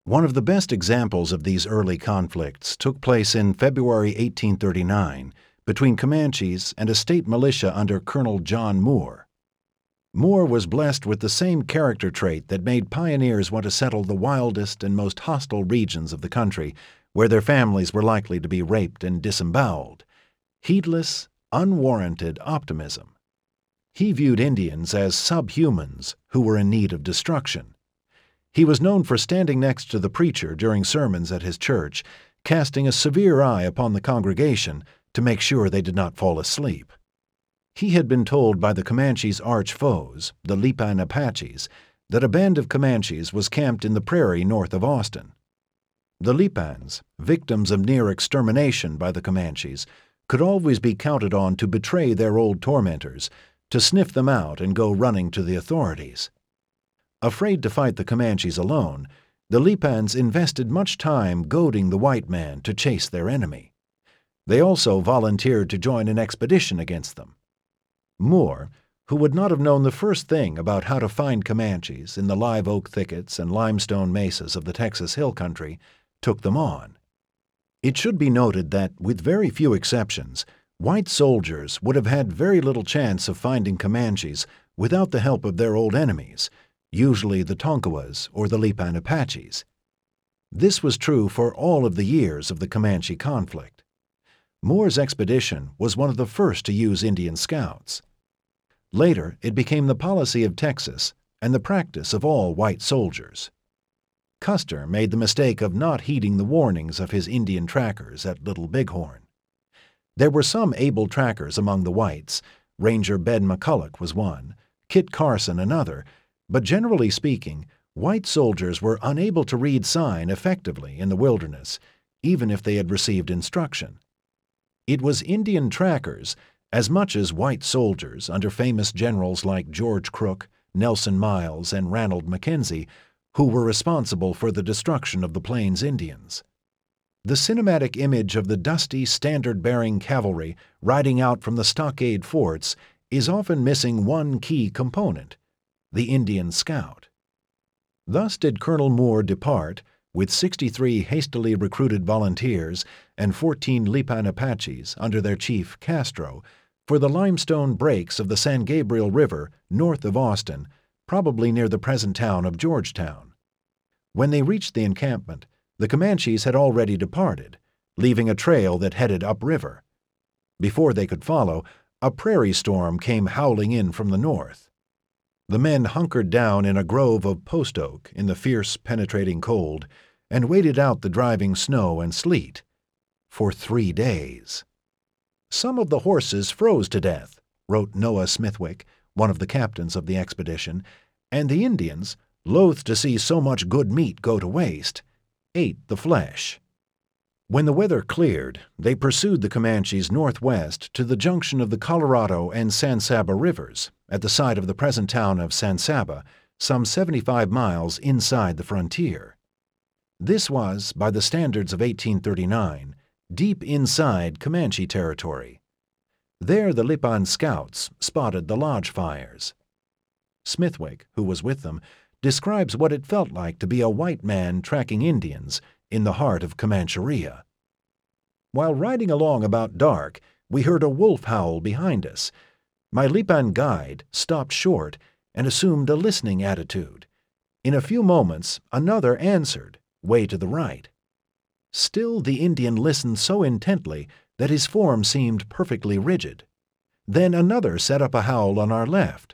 One of the best examples of these early conflicts took place in February 1839 between Comanches and a state militia under Colonel John Moore. Moore was blessed with the same character trait that made pioneers want to settle the wildest and most hostile regions of the country, where their families were likely to be raped and disemboweled: heedless, unwarranted optimism. He viewed Indians as subhumans who were in need of destruction. He was known for standing next to the preacher during sermons at his church, casting a severe eye upon the congregation to make sure they did not fall asleep. He had been told by the Comanches' arch foes, the Lipan Apaches, that a band of Comanches was camped in the prairie north of Austin. The Lipans, victims of near extermination by the Comanches, could always be counted on to betray their old tormentors, to sniff them out and go running to the authorities. Afraid to fight the Comanches alone, the Lipans invested much time goading the white man to chase their enemy. They also volunteered to join an expedition against them. Moore, who would not have known the first thing about how to find Comanches in the live oak thickets and limestone mesas of the Texas Hill Country, took them on. It should be noted that, with very few exceptions, white soldiers would have had very little chance of finding Comanches without the help of their old enemies, usually the Tonkawas or the Lipan Apaches. This was true for all of the years of the Comanche conflict. Moore's expedition was one of the first to use Indian scouts. Later, it became the policy of Texas and the practice of all white soldiers. Custer made the mistake of not heeding the warnings of his Indian trackers at Little Bighorn. There were some able trackers among the whites. Ranger Ben McCulloch was one, Kit Carson another, but generally speaking, white soldiers were unable to read sign effectively in the wilderness, even if they had received instruction. It was Indian trackers, as much as white soldiers under famous generals like George Crook, Nelson Miles, and Ranald Mackenzie, who were responsible for the destruction of the Plains Indians. The cinematic image of the dusty, standard-bearing cavalry riding out from the stockade forts is often missing one key component: the Indian scout. Thus did Colonel Moore depart, with 63 hastily recruited volunteers and 14 Lipan Apaches under their chief Castro, for the limestone breaks of the San Gabriel River north of Austin, probably near the present town of Georgetown. When they reached the encampment, the Comanches had already departed, leaving a trail that headed upriver. Before they could follow, a prairie storm came howling in from the north. The men hunkered down in a grove of post oak in the fierce, penetrating cold and waited out the driving snow and sleet for 3 days. "Some of the horses froze to death," wrote Noah Smithwick, one of the captains of the expedition, "and the Indians, loath to see so much good meat go to waste, ate the flesh." When the weather cleared, they pursued the Comanches northwest to the junction of the Colorado and San Saba rivers, at the site of the present town of San Saba, some 75 miles inside the frontier. This was, by the standards of 1839, deep inside Comanche territory. There the Lipan scouts spotted the lodge fires. Smithwick, who was with them, describes what it felt like to be a white man tracking Indians in the heart of Comancheria. "While riding along about dark, we heard a wolf howl behind us. My Lipan guide stopped short and assumed a listening attitude. In a few moments, another answered, way to the right. Still the Indian listened so intently that his form seemed perfectly rigid. Then another set up a howl on our left.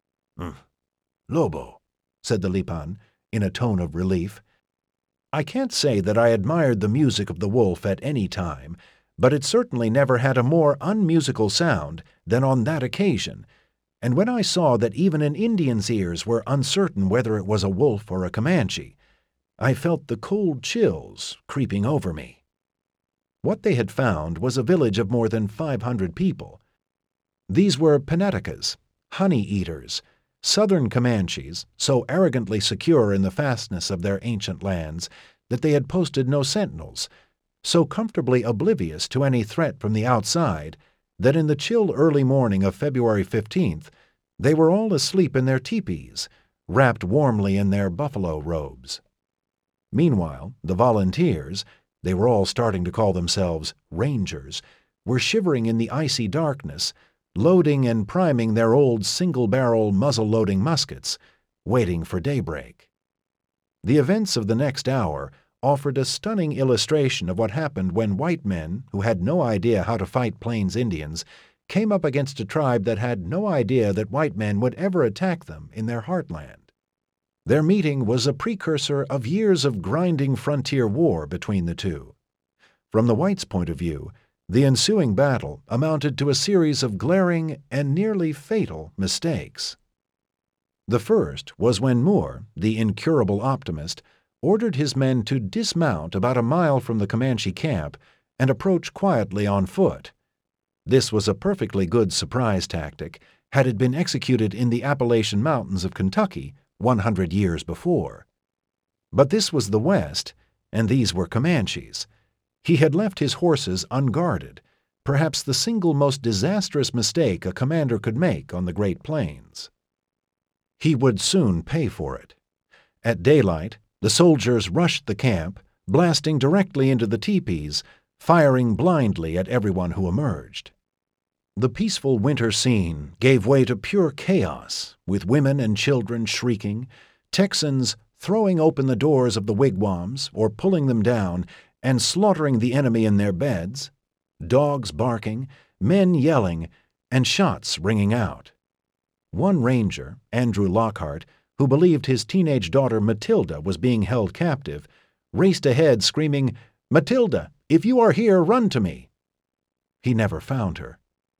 "Lobo," said the Lipan, in a tone of relief. I can't say that I admired the music of the wolf at any time, but it certainly never had a more unmusical sound than on that occasion, and when I saw that even an Indian's ears were uncertain whether it was a wolf or a Comanche, I felt the cold chills creeping over me. What they had found was a village of more than 500 people. These were Penetecas, honey-eaters, southern Comanches, so arrogantly secure in the fastness of their ancient lands that they had posted no sentinels, so comfortably oblivious to any threat from the outside that in the chill early morning of February 15th they were all asleep in their teepees, wrapped warmly in their buffalo robes. Meanwhile, the volunteers, they were all starting to call themselves Rangers, were shivering in the icy darkness, loading and priming their old single-barrel muzzle-loading muskets, waiting for daybreak. The events of the next hour offered a stunning illustration of what happened when white men, who had no idea how to fight Plains Indians, came up against a tribe that had no idea that white men would ever attack them in their heartland. Their meeting was a precursor of years of grinding frontier war between the two. From the whites' point of view, the ensuing battle amounted to a series of glaring and nearly fatal mistakes. The first was when Moore, the incurable optimist, ordered his men to dismount about a mile from the Comanche camp and approach quietly on foot. This was a perfectly good surprise tactic had it been executed in the Appalachian Mountains of Kentucky 100 years before. But this was the West, and these were Comanches. He had left his horses unguarded, perhaps the single most disastrous mistake a commander could make on the Great Plains. He would soon pay for it. At daylight, the soldiers rushed the camp, blasting directly into the teepees, firing blindly at everyone who emerged. The peaceful winter scene gave way to pure chaos, with women and children shrieking, Texans throwing open the doors of the wigwams or pulling them down and slaughtering the enemy in their beds, dogs barking, men yelling, and shots ringing out. One ranger, Andrew Lockhart, who believed his teenage daughter Matilda was being held captive, raced ahead screaming, "Matilda, if you are here, run to me." He never found her.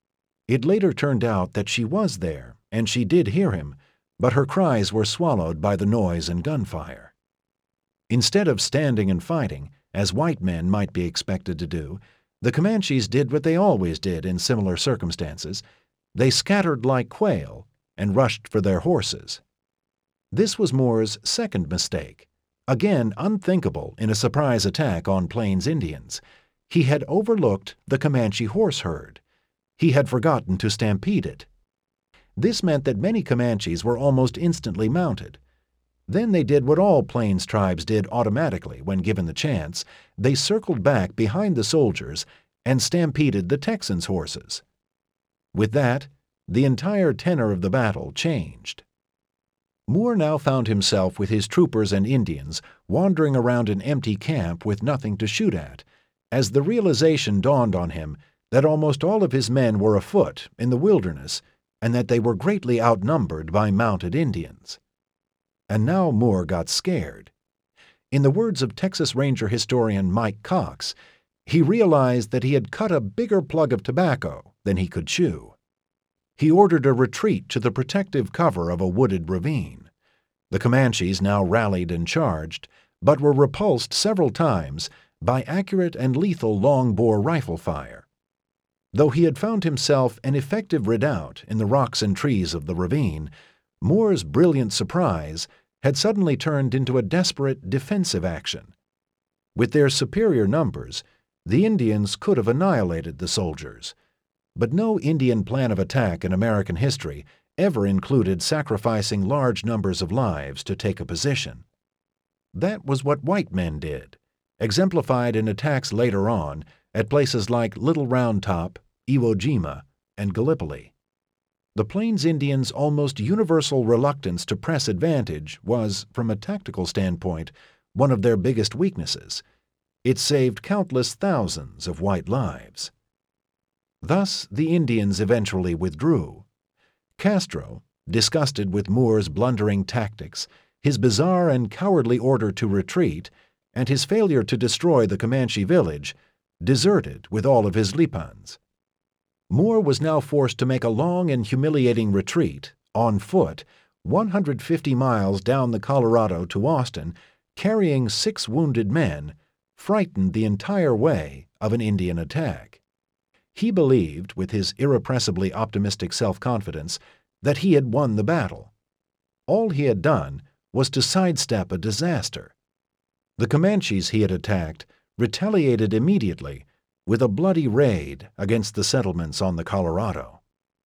It later turned out that she was there, and she did hear him, but her cries were swallowed by the noise and gunfire. Instead of standing and fighting, as white men might be expected to do, the Comanches did what they always did in similar circumstances. They scattered like quail and rushed for their horses. This was Moore's second mistake, again unthinkable in a surprise attack on Plains Indians. He had overlooked the Comanche horse herd. He had forgotten to stampede it. This meant that many Comanches were almost instantly mounted. Then they did what all Plains tribes did automatically when given the chance. They circled back behind the soldiers and stampeded the Texans' horses. With that, the entire tenor of the battle changed. Moore now found himself with his troopers and Indians wandering around an empty camp with nothing to shoot at, as the realization dawned on him that almost all of his men were afoot in the wilderness and that they were greatly outnumbered by mounted Indians. And now Moore got scared. In the words of Texas Ranger historian Mike Cox, he realized that he had cut a bigger plug of tobacco than he could chew. He ordered a retreat to the protective cover of a wooded ravine. The Comanches now rallied and charged, but were repulsed several times by accurate and lethal long-bore rifle fire. Though he had found himself an effective redoubt in the rocks and trees of the ravine, Moore's brilliant surprise had suddenly turned into a desperate defensive action. With their superior numbers, the Indians could have annihilated the soldiers, but no Indian plan of attack in American history ever included sacrificing large numbers of lives to take a position. That was what white men did, exemplified in attacks later on at places like Little Round Top, Iwo Jima, and Gallipoli. The Plains Indians' almost universal reluctance to press advantage was, from a tactical standpoint, one of their biggest weaknesses. It saved countless thousands of white lives. Thus, the Indians eventually withdrew. Castro, disgusted with Moore's blundering tactics, his bizarre and cowardly order to retreat, and his failure to destroy the Comanche village, deserted with all of his Lipans. Moore was now forced to make a long and humiliating retreat, on foot, 150 miles down the Colorado to Austin, carrying 6 wounded men, frightened the entire way of an Indian attack. He believed, with his irrepressibly optimistic self-confidence, that he had won the battle. All he had done was to sidestep a disaster. The Comanches he had attacked retaliated immediately with a bloody raid against the settlements on the Colorado.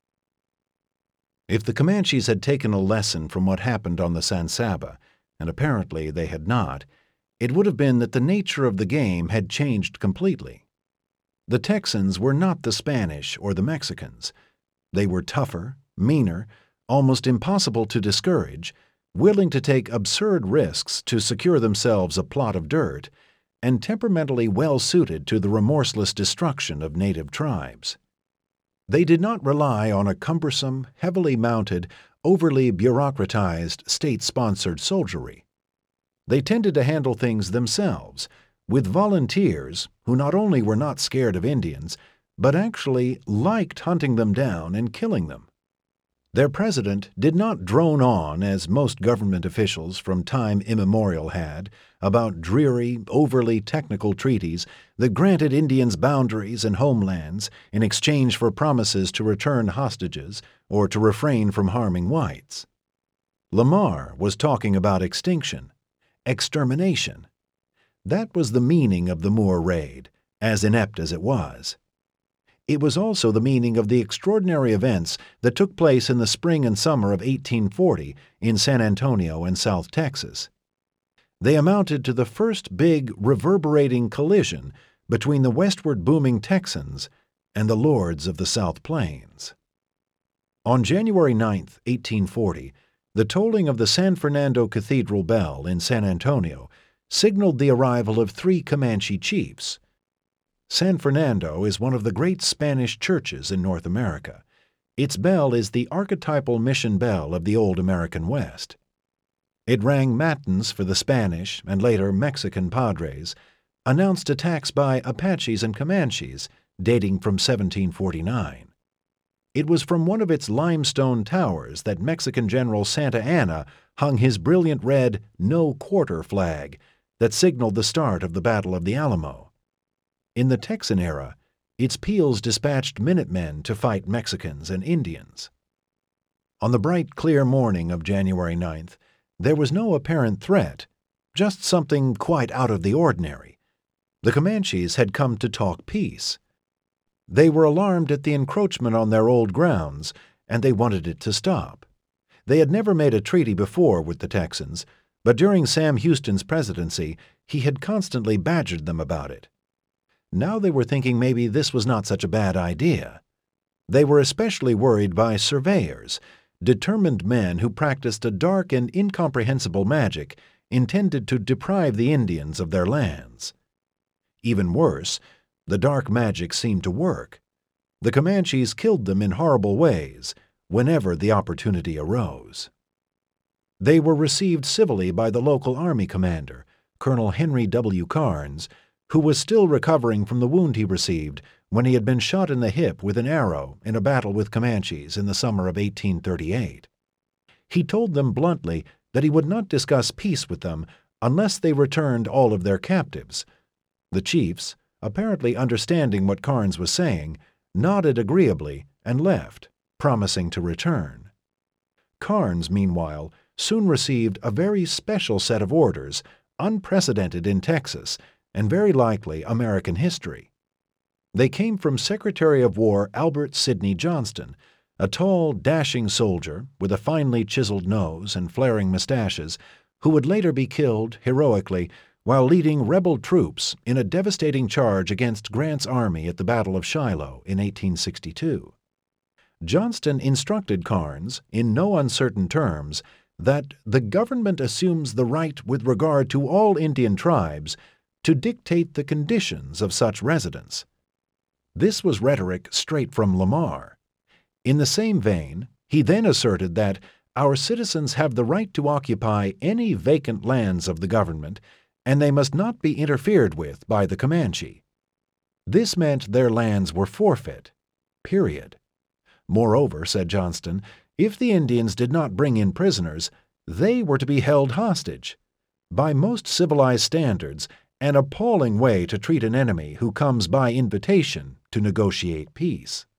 If the Comanches had taken a lesson from what happened on the San Saba, and apparently they had not, it would have been that the nature of the game had changed completely. The Texans were not the Spanish or the Mexicans. They were tougher, meaner, almost impossible to discourage, willing to take absurd risks to secure themselves a plot of dirt, and temperamentally well-suited to the remorseless destruction of native tribes. They did not rely on a cumbersome, heavily mounted, overly bureaucratized, state-sponsored soldiery. They tended to handle things themselves, with volunteers who not only were not scared of Indians, but actually liked hunting them down and killing them. Their president did not drone on, as most government officials from time immemorial had, about dreary, overly technical treaties that granted Indians boundaries and homelands in exchange for promises to return hostages or to refrain from harming whites. Lamar was talking about extinction, extermination. That was the meaning of the Moore raid, as inept as it was. It was also the meaning of the extraordinary events that took place in the spring and summer of 1840 in San Antonio and South Texas. They amounted to the first big, reverberating collision between the westward booming Texans and the lords of the South Plains. On January 9, 1840, the tolling of the San Fernando Cathedral bell in San Antonio signaled the arrival of 3 Comanche chiefs. San Fernando is one of the great Spanish churches in North America. Its bell is the archetypal mission bell of the old American West. It rang matins for the Spanish and later Mexican padres, announced attacks by Apaches and Comanches dating from 1749. It was from one of its limestone towers that Mexican General Santa Anna hung his brilliant red "No Quarter" flag that signaled the start of the Battle of the Alamo. In the Texan era, its peals dispatched Minutemen to fight Mexicans and Indians. On the bright, clear morning of January 9th, there was no apparent threat, just something quite out of the ordinary. The Comanches had come to talk peace. They were alarmed at the encroachment on their old grounds, and they wanted it to stop. They had never made a treaty before with the Texans, but during Sam Houston's presidency, he had constantly badgered them about it. Now they were thinking maybe this was not such a bad idea. They were especially worried by surveyors, determined men who practiced a dark and incomprehensible magic intended to deprive the Indians of their lands. Even worse, the dark magic seemed to work. The Comanches killed them in horrible ways whenever the opportunity arose. They were received civilly by the local army commander, Colonel Henry W. Karnes, who was still recovering from the wound he received when he had been shot in the hip with an arrow in a battle with Comanches in the summer of 1838. He told them bluntly that he would not discuss peace with them unless they returned all of their captives. The chiefs, apparently understanding what Karnes was saying, nodded agreeably and left, promising to return. Karnes, meanwhile, soon received a very special set of orders, unprecedented in Texas, and very likely American history. They came from Secretary of War Albert Sidney Johnston, a tall, dashing soldier with a finely chiseled nose and flaring mustaches, who would later be killed heroically while leading rebel troops in a devastating charge against Grant's army at the Battle of Shiloh in 1862. Johnston instructed Karnes, in no uncertain terms, that the government assumes the right with regard to all Indian tribes to dictate the conditions of such residence. This was rhetoric straight from Lamar. In the same vein, he then asserted that our citizens have the right to occupy any vacant lands of the government, and they must not be interfered with by the Comanche. This meant their lands were forfeit, period. Moreover, said Johnston, if the Indians did not bring in prisoners, they were to be held hostage. By most civilized standards, an appalling way to treat an enemy who comes by invitation to negotiate peace.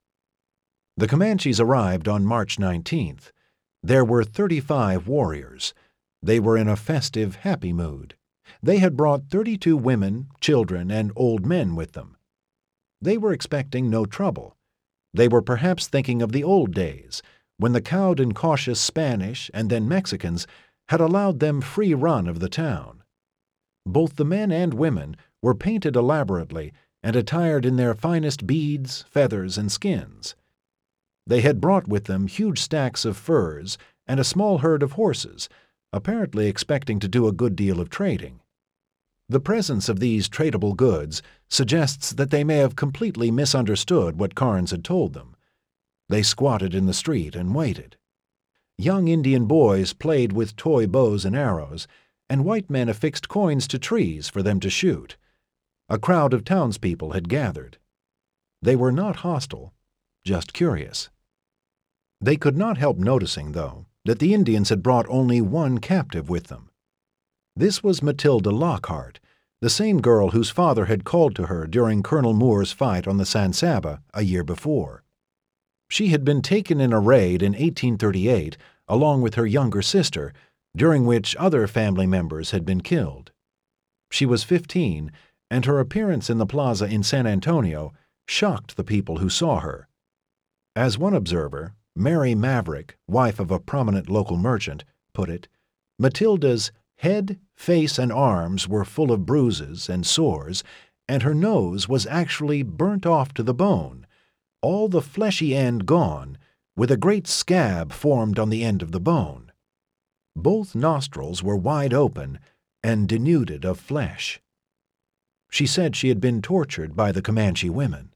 The Comanches arrived on March 19th. There were 35 warriors. They were in a festive, happy mood. They had brought 32 women, children, and old men with them. They were expecting no trouble. They were perhaps thinking of the old days, when the cowed and cautious Spanish and then Mexicans had allowed them free run of the town. Both the men and women were painted elaborately and attired in their finest beads, feathers, and skins. They had brought with them huge stacks of furs and a small herd of horses, apparently expecting to do a good deal of trading. The presence of these tradable goods suggests that they may have completely misunderstood what Carnes had told them. They squatted in the street and waited. Young Indian boys played with toy bows and arrows, and white men affixed coins to trees for them to shoot. A crowd of townspeople had gathered. They were not hostile, just curious. They could not help noticing, though, that the Indians had brought only one captive with them. This was Matilda Lockhart, the same girl whose father had called to her during Colonel Moore's fight on the San Saba a year before. She had been taken in a raid in 1838 along with her younger sister, during which other family members had been killed. She was 15, and her appearance in the plaza in San Antonio shocked the people who saw her. As one observer, Mary Maverick, wife of a prominent local merchant, put it, Matilda's head, face, and arms were full of bruises and sores, and her nose was actually burnt off to the bone, all the fleshy end gone, with a great scab formed on the end of the bone. Both nostrils were wide open and denuded of flesh. She said she had been tortured by the Comanche women.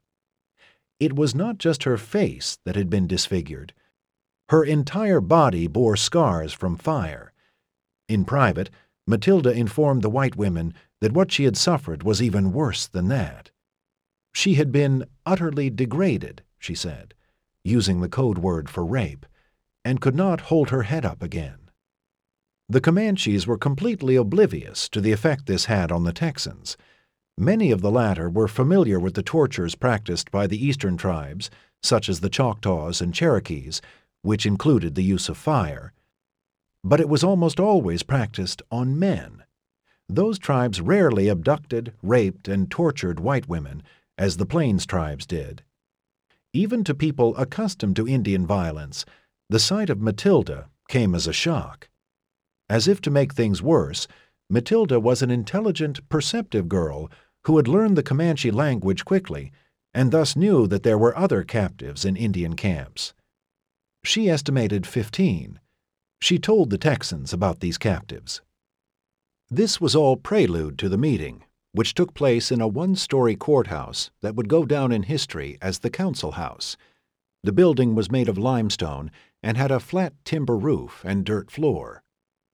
It was not just her face that had been disfigured. Her entire body bore scars from fire. In private, Matilda informed the white women that what she had suffered was even worse than that. She had been utterly degraded, she said, using the code word for rape, and could not hold her head up again. The Comanches were completely oblivious to the effect this had on the Texans. Many of the latter were familiar with the tortures practiced by the eastern tribes, such as the Choctaws and Cherokees, which included the use of fire. But it was almost always practiced on men. Those tribes rarely abducted, raped, and tortured white women, as the Plains tribes did. Even to people accustomed to Indian violence, the sight of Matilda came as a shock. As if to make things worse, Matilda was an intelligent, perceptive girl who had learned the Comanche language quickly and thus knew that there were other captives in Indian camps. She estimated 15. She told the Texans about these captives. This was all prelude to the meeting, which took place in a one-story courthouse that would go down in history as the Council House. The building was made of limestone and had a flat timber roof and dirt floor.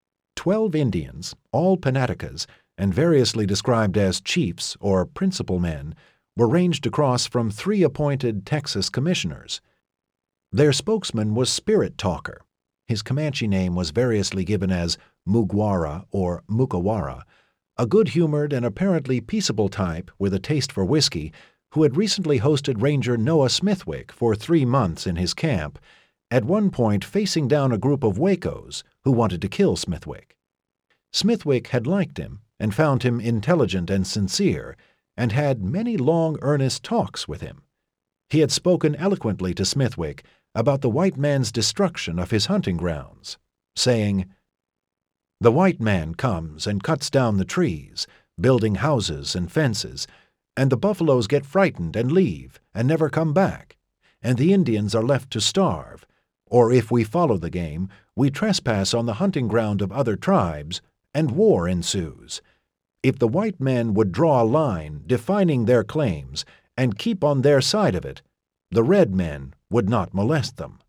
12 Indians, all Panaticas, and variously described as chiefs or principal men, were ranged across from 3 appointed Texas commissioners. Their spokesman was Spirit Talker. His Comanche name was variously given as Mugwara or Mukawara, a good-humored and apparently peaceable type with a taste for whiskey who had recently hosted Ranger Noah Smithwick for 3 months in his camp, at one point facing down a group of Wacos who wanted to kill Smithwick. Smithwick had liked him and found him intelligent and sincere, and had many long, earnest talks with him. He had spoken eloquently to Smithwick about the white man's destruction of his hunting grounds, saying, "The white man comes and cuts down the trees, building houses and fences, and the buffaloes get frightened and leave and never come back, and the Indians are left to starve, or if we follow the game, we trespass on the hunting ground of other tribes, and war ensues. If the white men would draw a line defining their claims and keep on their side of it, the red men would not molest them."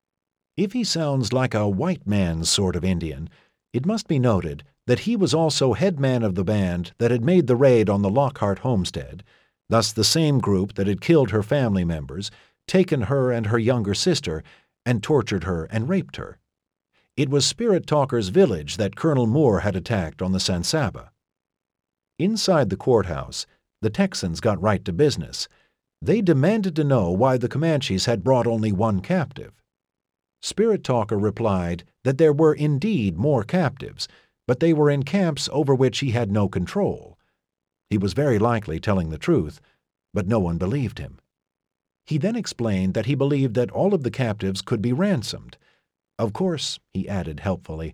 If he sounds like a white man's sort of Indian, it must be noted that he was also head man of the band that had made the raid on the Lockhart homestead, thus the same group that had killed her family members, taken her and her younger sister, and tortured her and raped her. It was Spirit Talker's village that Colonel Moore had attacked on the San Saba. Inside the courthouse, the Texans got right to business. They demanded to know why the Comanches had brought only one captive. Spirit Talker replied that there were indeed more captives, but they were in camps over which he had no control. He was very likely telling the truth, but no one believed him. He then explained that he believed that all of the captives could be ransomed. Of course, he added helpfully,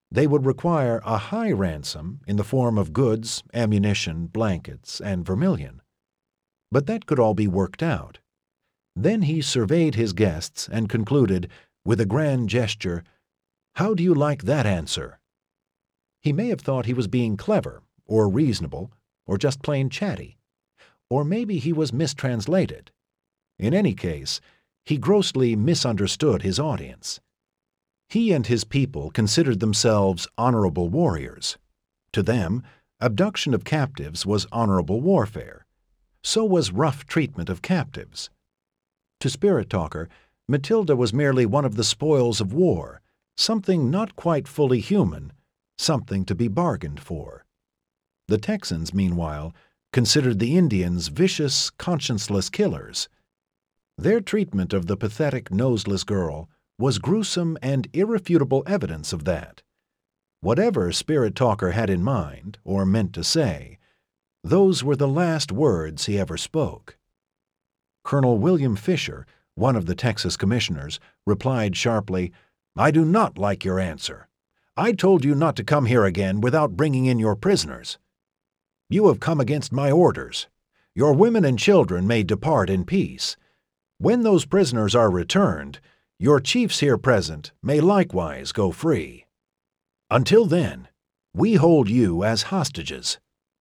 They would require a high ransom in the form of goods, ammunition, blankets, and vermilion. But that could all be worked out. Then he surveyed his guests and concluded, with a grand gesture, "How do you like that answer?" He may have thought he was being clever, or reasonable, or just plain chatty. Or maybe he was mistranslated. In any case, he grossly misunderstood his audience. He and his people considered themselves honorable warriors. To them, abduction of captives was honorable warfare. So was rough treatment of captives. To Spirit Talker, Matilda was merely one of the spoils of war, something not quite fully human, something to be bargained for. The Texans, meanwhile, considered the Indians vicious, conscienceless killers. Their treatment of the pathetic noseless girl was gruesome and irrefutable evidence of that. Whatever Spirit Talker had in mind, or meant to say, those were the last words he ever spoke. Colonel William Fisher, one of the Texas commissioners, replied sharply, "I do not like your answer. I told you not to come here again without bringing in your prisoners. You have come against my orders. Your women and children may depart in peace. When those prisoners are returned, your chiefs here present may likewise go free. Until then, we hold you as hostages."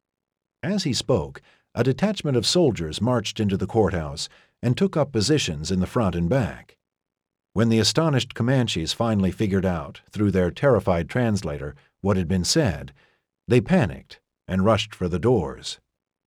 As he spoke, a detachment of soldiers marched into the courthouse and took up positions in the front and back. When the astonished Comanches finally figured out, through their terrified translator, what had been said, they panicked and rushed for the doors.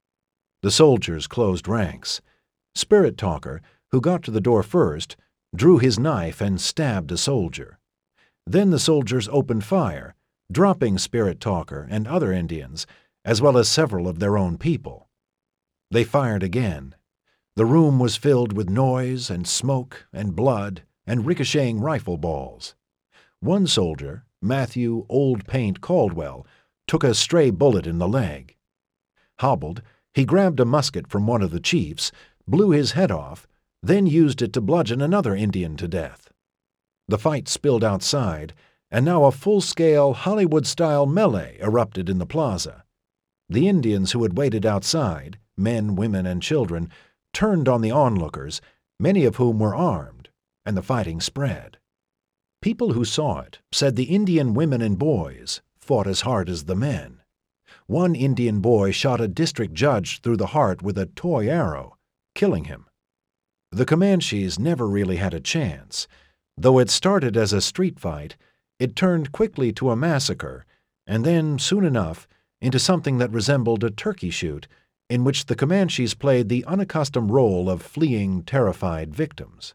The soldiers closed ranks. Spirit Talker, who got to the door first, drew his knife and stabbed a soldier. Then the soldiers opened fire, dropping Spirit Talker and other Indians, as well as several of their own people. They fired again. The room was filled with noise and smoke and blood and ricocheting rifle balls. One soldier, Matthew Old Paint Caldwell, took a stray bullet in the leg. Hobbled, he grabbed a musket from one of the chiefs, blew his head off, then used it to bludgeon another Indian to death. The fight spilled outside, and now a full-scale Hollywood-style melee erupted in the plaza. The Indians who had waited outside, men, women, and children, turned on the onlookers, many of whom were armed, and the fighting spread. People who saw it said the Indian women and boys fought as hard as the men. One Indian boy shot a district judge through the heart with a toy arrow, killing him. The Comanches never really had a chance. Though it started as a street fight, it turned quickly to a massacre, and then, soon enough, into something that resembled a turkey shoot, in which the Comanches played the unaccustomed role of fleeing, terrified victims.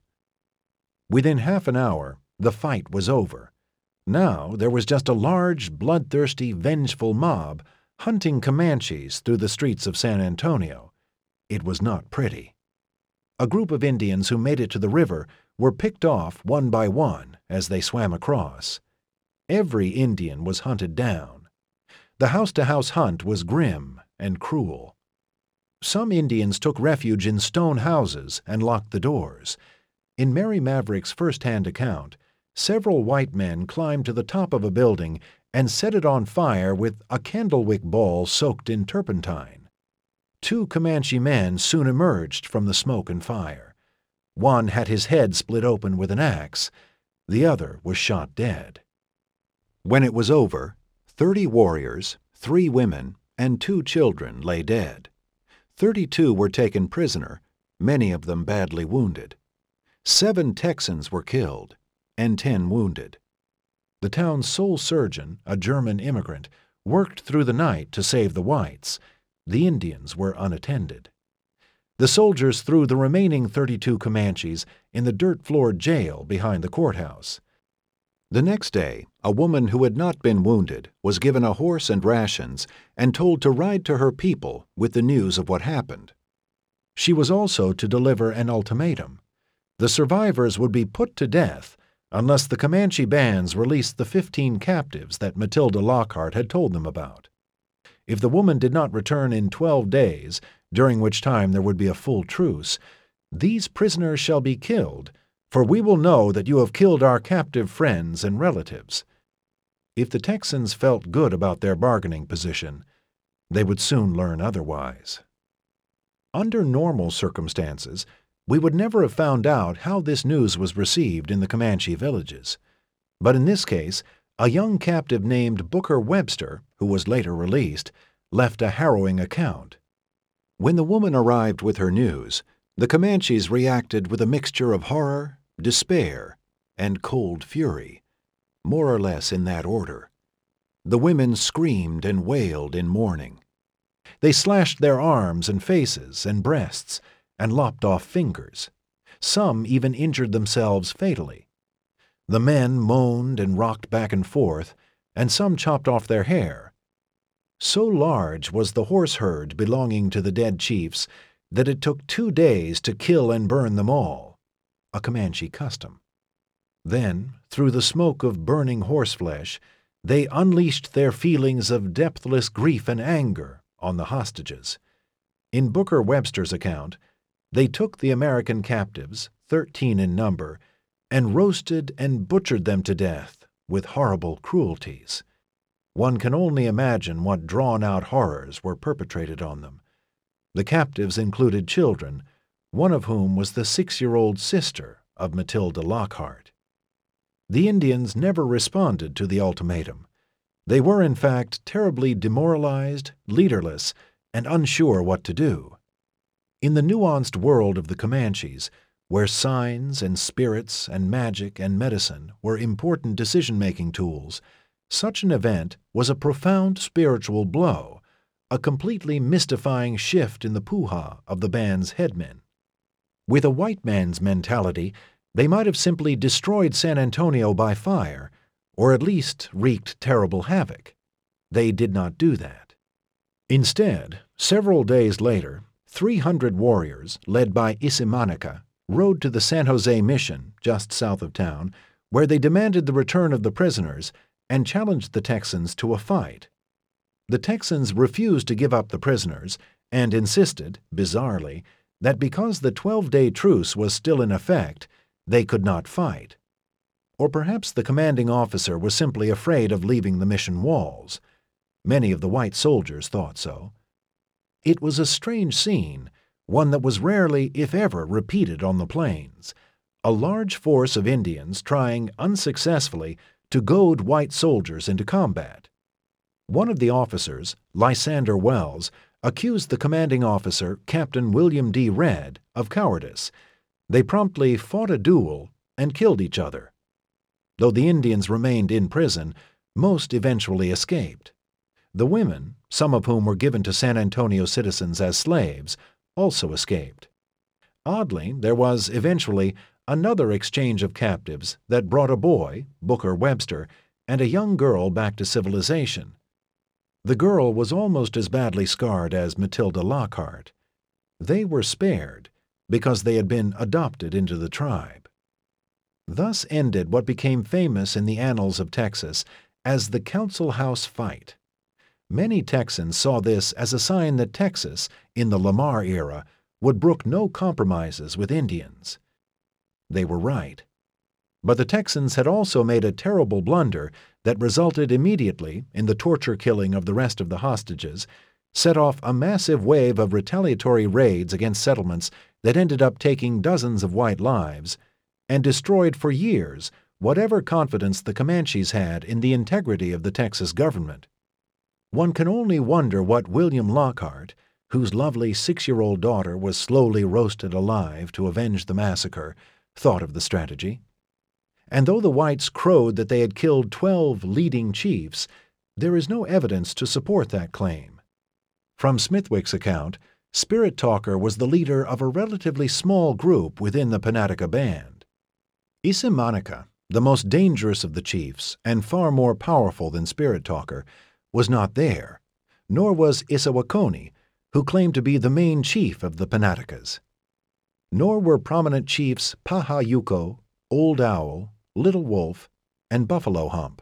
Within half an hour, the fight was over. Now there was just a large, bloodthirsty, vengeful mob hunting Comanches through the streets of San Antonio. It was not pretty. A group of Indians who made it to the river were picked off one by one as they swam across. Every Indian was hunted down. The house-to-house hunt was grim and cruel. Some Indians took refuge in stone houses and locked the doors. In Mary Maverick's first-hand account, several white men climbed to the top of a building and set it on fire with a candlewick ball soaked in turpentine. 2 Comanche men soon emerged from the smoke and fire. One had his head split open with an axe. The other was shot dead. When it was over, 30 warriors, 3 women, and 2 children lay dead. 32 were taken prisoner, many of them badly wounded. 7 Texans were killed, and 10 wounded. The town's sole surgeon, a German immigrant, worked through the night to save the whites. The Indians were unattended. The soldiers threw the remaining 32 Comanches in the dirt-floored jail behind the courthouse. The next day, a woman who had not been wounded was given a horse and rations and told to ride to her people with the news of what happened. She was also to deliver an ultimatum. The survivors would be put to death unless the Comanche bands released the 15 captives that Matilda Lockhart had told them about. If the woman did not return in 12 days, during which time there would be a full truce, "These prisoners shall be killed, for we will know that you have killed our captive friends and relatives." If the Texans felt good about their bargaining position, they would soon learn otherwise. Under normal circumstances, we would never have found out how this news was received in the Comanche villages. But in this case, a young captive named Booker Webster, who was later released, left a harrowing account. When the woman arrived with her news, the Comanches reacted with a mixture of horror, despair, and cold fury, more or less in that order. The women screamed and wailed in mourning. They slashed their arms and faces and breasts and lopped off fingers. Some even injured themselves fatally. The men moaned and rocked back and forth, and some chopped off their hair. So large was the horse herd belonging to the dead chiefs that it took 2 days to kill and burn them all, a Comanche custom. Then, through the smoke of burning horseflesh, they unleashed their feelings of depthless grief and anger on the hostages. In Booker Webster's account, they took the American captives, 13 in number, and roasted and butchered them to death with horrible cruelties. One can only imagine what drawn-out horrors were perpetrated on them. The captives included children, one of whom was the 6-year-old sister of Matilda Lockhart. The Indians never responded to the ultimatum. They were, in fact, terribly demoralized, leaderless, and unsure what to do. In the nuanced world of the Comanches, where signs and spirits and magic and medicine were important decision-making tools, such an event was a profound spiritual blow, a completely mystifying shift in the puha of the band's headmen. With a white man's mentality, they might have simply destroyed San Antonio by fire, or at least wreaked terrible havoc. They did not do that. Instead, several days later, 300 warriors, led by Isimanica, rode to the San Jose Mission, just south of town, where they demanded the return of the prisoners and challenged the Texans to a fight. The Texans refused to give up the prisoners and insisted, bizarrely, that because the 12-day truce was still in effect, they could not fight. Or perhaps the commanding officer was simply afraid of leaving the mission walls. Many of the white soldiers thought so. It was a strange scene, one that was rarely, if ever, repeated on the plains. A large force of Indians trying unsuccessfully to goad white soldiers into combat. One of the officers, Lysander Wells, accused the commanding officer, Captain William D. Redd, of cowardice. They promptly fought a duel and killed each other. Though the Indians remained in prison, most eventually escaped. The women, some of whom were given to San Antonio citizens as slaves, also escaped. Oddly, there was, eventually, another exchange of captives that brought a boy, Booker Webster, and a young girl back to civilization. The girl was almost as badly scarred as Matilda Lockhart. They were spared because they had been adopted into the tribe. Thus ended what became famous in the annals of Texas as the Council House Fight. Many Texans saw this as a sign that Texas, in the Lamar era, would brook no compromises with Indians. They were right. But the Texans had also made a terrible blunder that resulted immediately in the torture killing of the rest of the hostages, set off a massive wave of retaliatory raids against settlements that ended up taking dozens of white lives, and destroyed for years whatever confidence the Comanches had in the integrity of the Texas government. One can only wonder what William Lockhart, whose lovely 6-year-old daughter was slowly roasted alive to avenge the massacre, thought of the strategy. And though the whites crowed that they had killed 12 leading chiefs, there is no evidence to support that claim. From Smithwick's account, Spirit Talker was the leader of a relatively small group within the Panatica band. Isimanica, the most dangerous of the chiefs and far more powerful than Spirit Talker, was not there, nor was Isawakoni, who claimed to be the main chief of the Panaticas. Nor were prominent chiefs Paha Yuko, Old Owl, Little Wolf, and Buffalo Hump.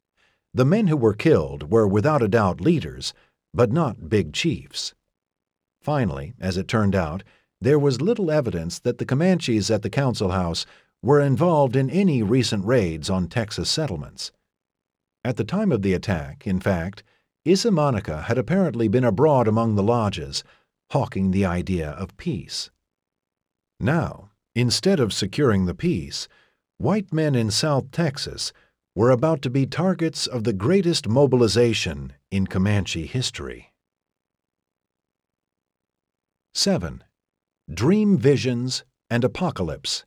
The men who were killed were without a doubt leaders, but not big chiefs. Finally, as it turned out, there was little evidence that the Comanches at the Council House were involved in any recent raids on Texas settlements. At the time of the attack, in fact, Isamanika had apparently been abroad among the lodges, hawking the idea of peace. Now, instead of securing the peace, white men in South Texas were about to be targets of the greatest mobilization in Comanche history. 7. Dream Visions and Apocalypse.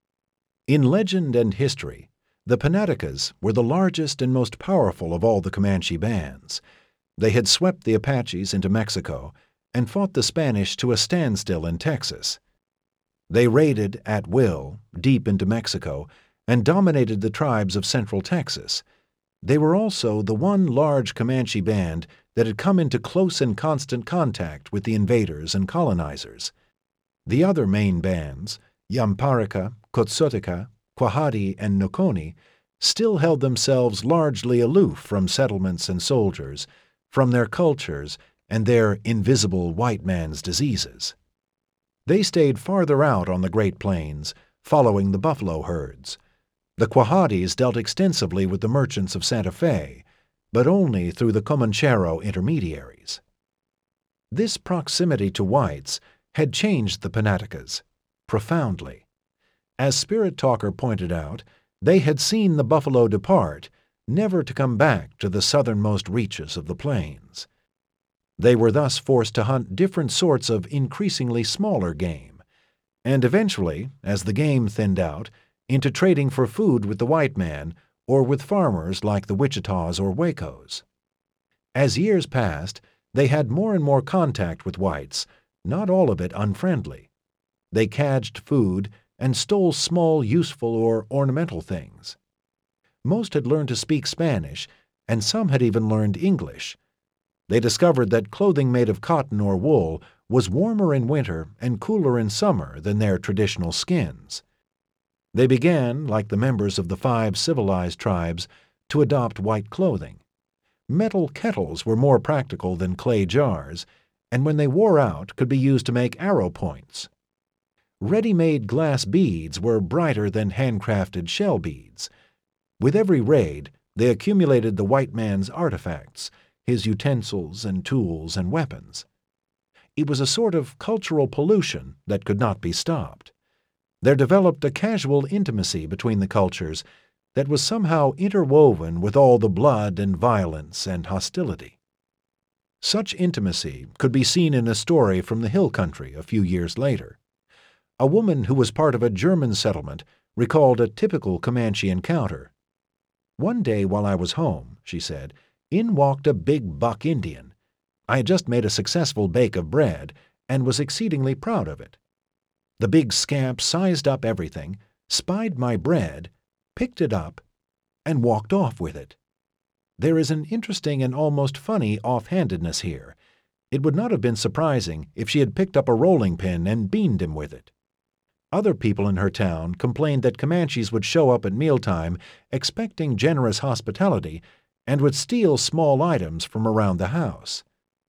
In legend and history, the Panaticas were the largest and most powerful of all the Comanche bands. They had swept the Apaches into Mexico and fought the Spanish to a standstill in Texas. They raided, at will, deep into Mexico and dominated the tribes of central Texas. They were also the one large Comanche band that had come into close and constant contact with the invaders and colonizers. The other main bands, Yamparika, Kotsutika, Quahati, and Noconi, still held themselves largely aloof from settlements and soldiers, from their cultures and their invisible white man's diseases. They stayed farther out on the Great Plains, following the buffalo herds. The Quahatis dealt extensively with the merchants of Santa Fe, but only through the Comanchero intermediaries. This proximity to whites had changed the Panaticas profoundly. As Spirit Talker pointed out, they had seen the buffalo depart, never to come back to the southernmost reaches of the plains. They were thus forced to hunt different sorts of increasingly smaller game, and eventually, as the game thinned out, into trading for food with the white man or with farmers like the Wichitas or Wacos. As years passed, they had more and more contact with whites, not all of it unfriendly. They cadged food and stole small useful or ornamental things. Most had learned to speak Spanish, and some had even learned English. They discovered that clothing made of cotton or wool was warmer in winter and cooler in summer than their traditional skins. They began, like the members of the 5 civilized tribes, to adopt white clothing. Metal kettles were more practical than clay jars, and when they wore out could be used to make arrow points. Ready-made glass beads were brighter than handcrafted shell beads. With every raid, they accumulated the white man's artifacts, his utensils and tools and weapons. It was a sort of cultural pollution that could not be stopped. There developed a casual intimacy between the cultures that was somehow interwoven with all the blood and violence and hostility. Such intimacy could be seen in a story from the Hill Country a few years later. A woman who was part of a German settlement recalled a typical Comanche encounter. "One day while I was home," she said, "in walked a big buck Indian. I had just made a successful bake of bread and was exceedingly proud of it. The big scamp sized up everything, spied my bread, picked it up, and walked off with it. There is an interesting and almost funny offhandedness here. It would not have been surprising if she had picked up a rolling pin and beaned him with it." Other people in her town complained that Comanches would show up at mealtime expecting generous hospitality and would steal small items from around the house.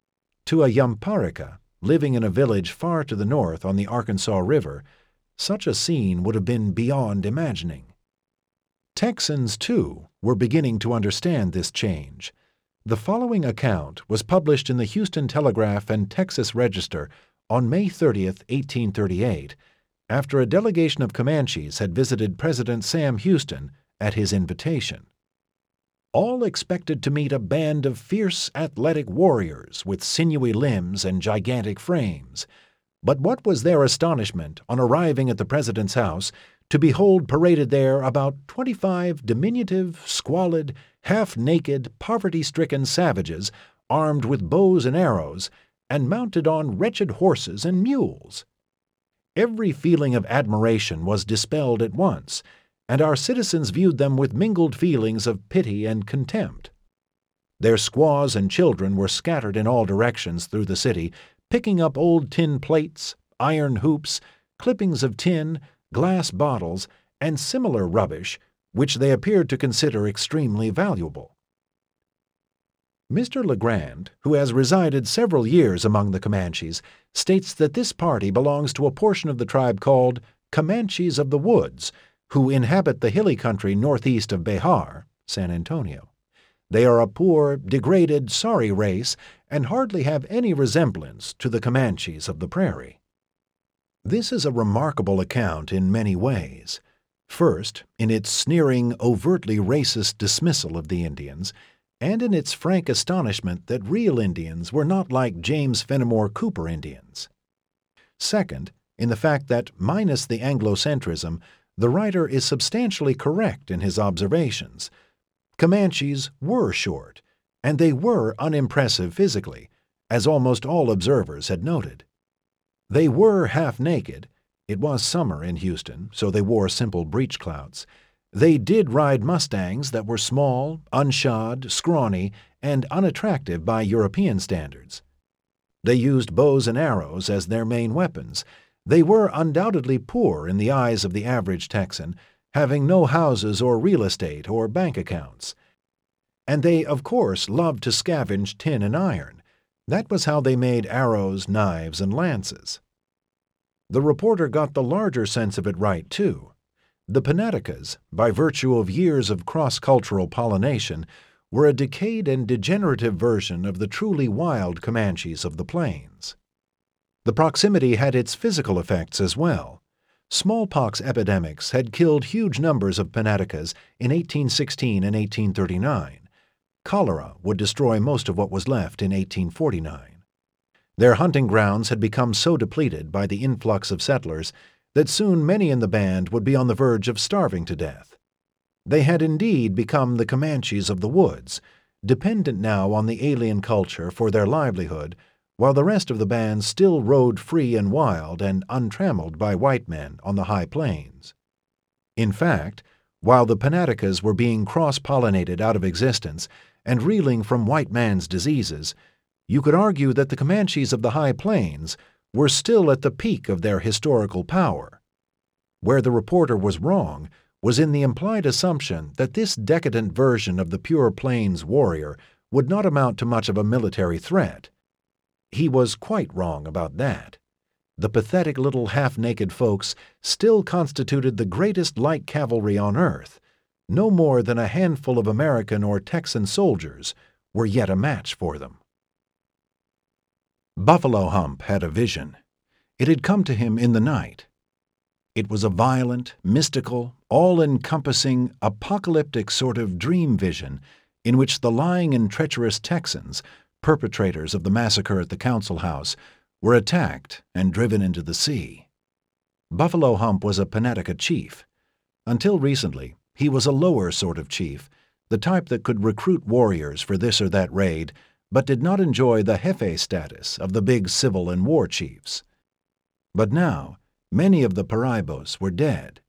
To a Yamparika, living in a village far to the north on the Arkansas River, such a scene would have been beyond imagining. Texans, too, were beginning to understand this change. The following account was published in the Houston Telegraph and Texas Register on May 30, 1838, after a delegation of Comanches had visited President Sam Houston at his invitation. All expected to meet a band of fierce, athletic warriors with sinewy limbs and gigantic frames. But what was their astonishment on arriving at the president's house to behold paraded there about 25 diminutive, squalid, half-naked, poverty-stricken savages armed with bows and arrows and mounted on wretched horses and mules. Every feeling of admiration was dispelled at once, and our citizens viewed them with mingled feelings of pity and contempt. Their squaws and children were scattered in all directions through the city, picking up old tin plates, iron hoops, clippings of tin, glass bottles, and similar rubbish, which they appeared to consider extremely valuable. Mr. Legrand, who has resided several years among the Comanches, states that this party belongs to a portion of the tribe called Comanches of the Woods, who inhabit the hilly country northeast of Behar, San Antonio. They are a poor, degraded, sorry race and hardly have any resemblance to the Comanches of the prairie. This is a remarkable account in many ways. First, in its sneering, overtly racist dismissal of the Indians, and in its frank astonishment that real Indians were not like James Fenimore Cooper Indians. Second, in the fact that, minus the Anglocentrism, the writer is substantially correct in his observations. Comanches were short, and they were unimpressive physically, as almost all observers had noted. They were half-naked. It was summer in Houston, so they wore simple breechclouts. They did ride Mustangs that were small, unshod, scrawny, and unattractive by European standards. They used bows and arrows as their main weapons. They were undoubtedly poor in the eyes of the average Texan, having no houses or real estate or bank accounts. And they, of course, loved to scavenge tin and iron. That was how they made arrows, knives, and lances. The reporter got the larger sense of it right, too. The Panaticas, by virtue of years of cross-cultural pollination, were a decayed and degenerative version of the truly wild Comanches of the plains. The proximity had its physical effects as well. Smallpox epidemics had killed huge numbers of Panaticas in 1816 and 1839. Cholera would destroy most of what was left in 1849. Their hunting grounds had become so depleted by the influx of settlers that soon many in the band would be on the verge of starving to death. They had indeed become the Comanches of the woods, dependent now on the alien culture for their livelihood, while the rest of the band still rode free and wild and untrammeled by white men on the high plains. In fact, while the Panaticas were being cross-pollinated out of existence and reeling from white man's diseases, you could argue that the Comanches of the high plains were still at the peak of their historical power. Where the reporter was wrong was in the implied assumption that this decadent version of the pure plains warrior would not amount to much of a military threat. He was quite wrong about that. The pathetic little half-naked folks still constituted the greatest light cavalry on earth. No more than a handful of American or Texan soldiers were yet a match for them. Buffalo Hump had a vision. It had come to him in the night. It was a violent, mystical, all-encompassing, apocalyptic sort of dream vision in which the lying and treacherous Texans, perpetrators of the massacre at the council house, were attacked and driven into the sea. Buffalo Hump was a Panatica chief. Until recently, he was a lower sort of chief, the type that could recruit warriors for this or that raid, but did not enjoy the jefe status of the big civil and war chiefs. But now, many of the Paraibos were dead.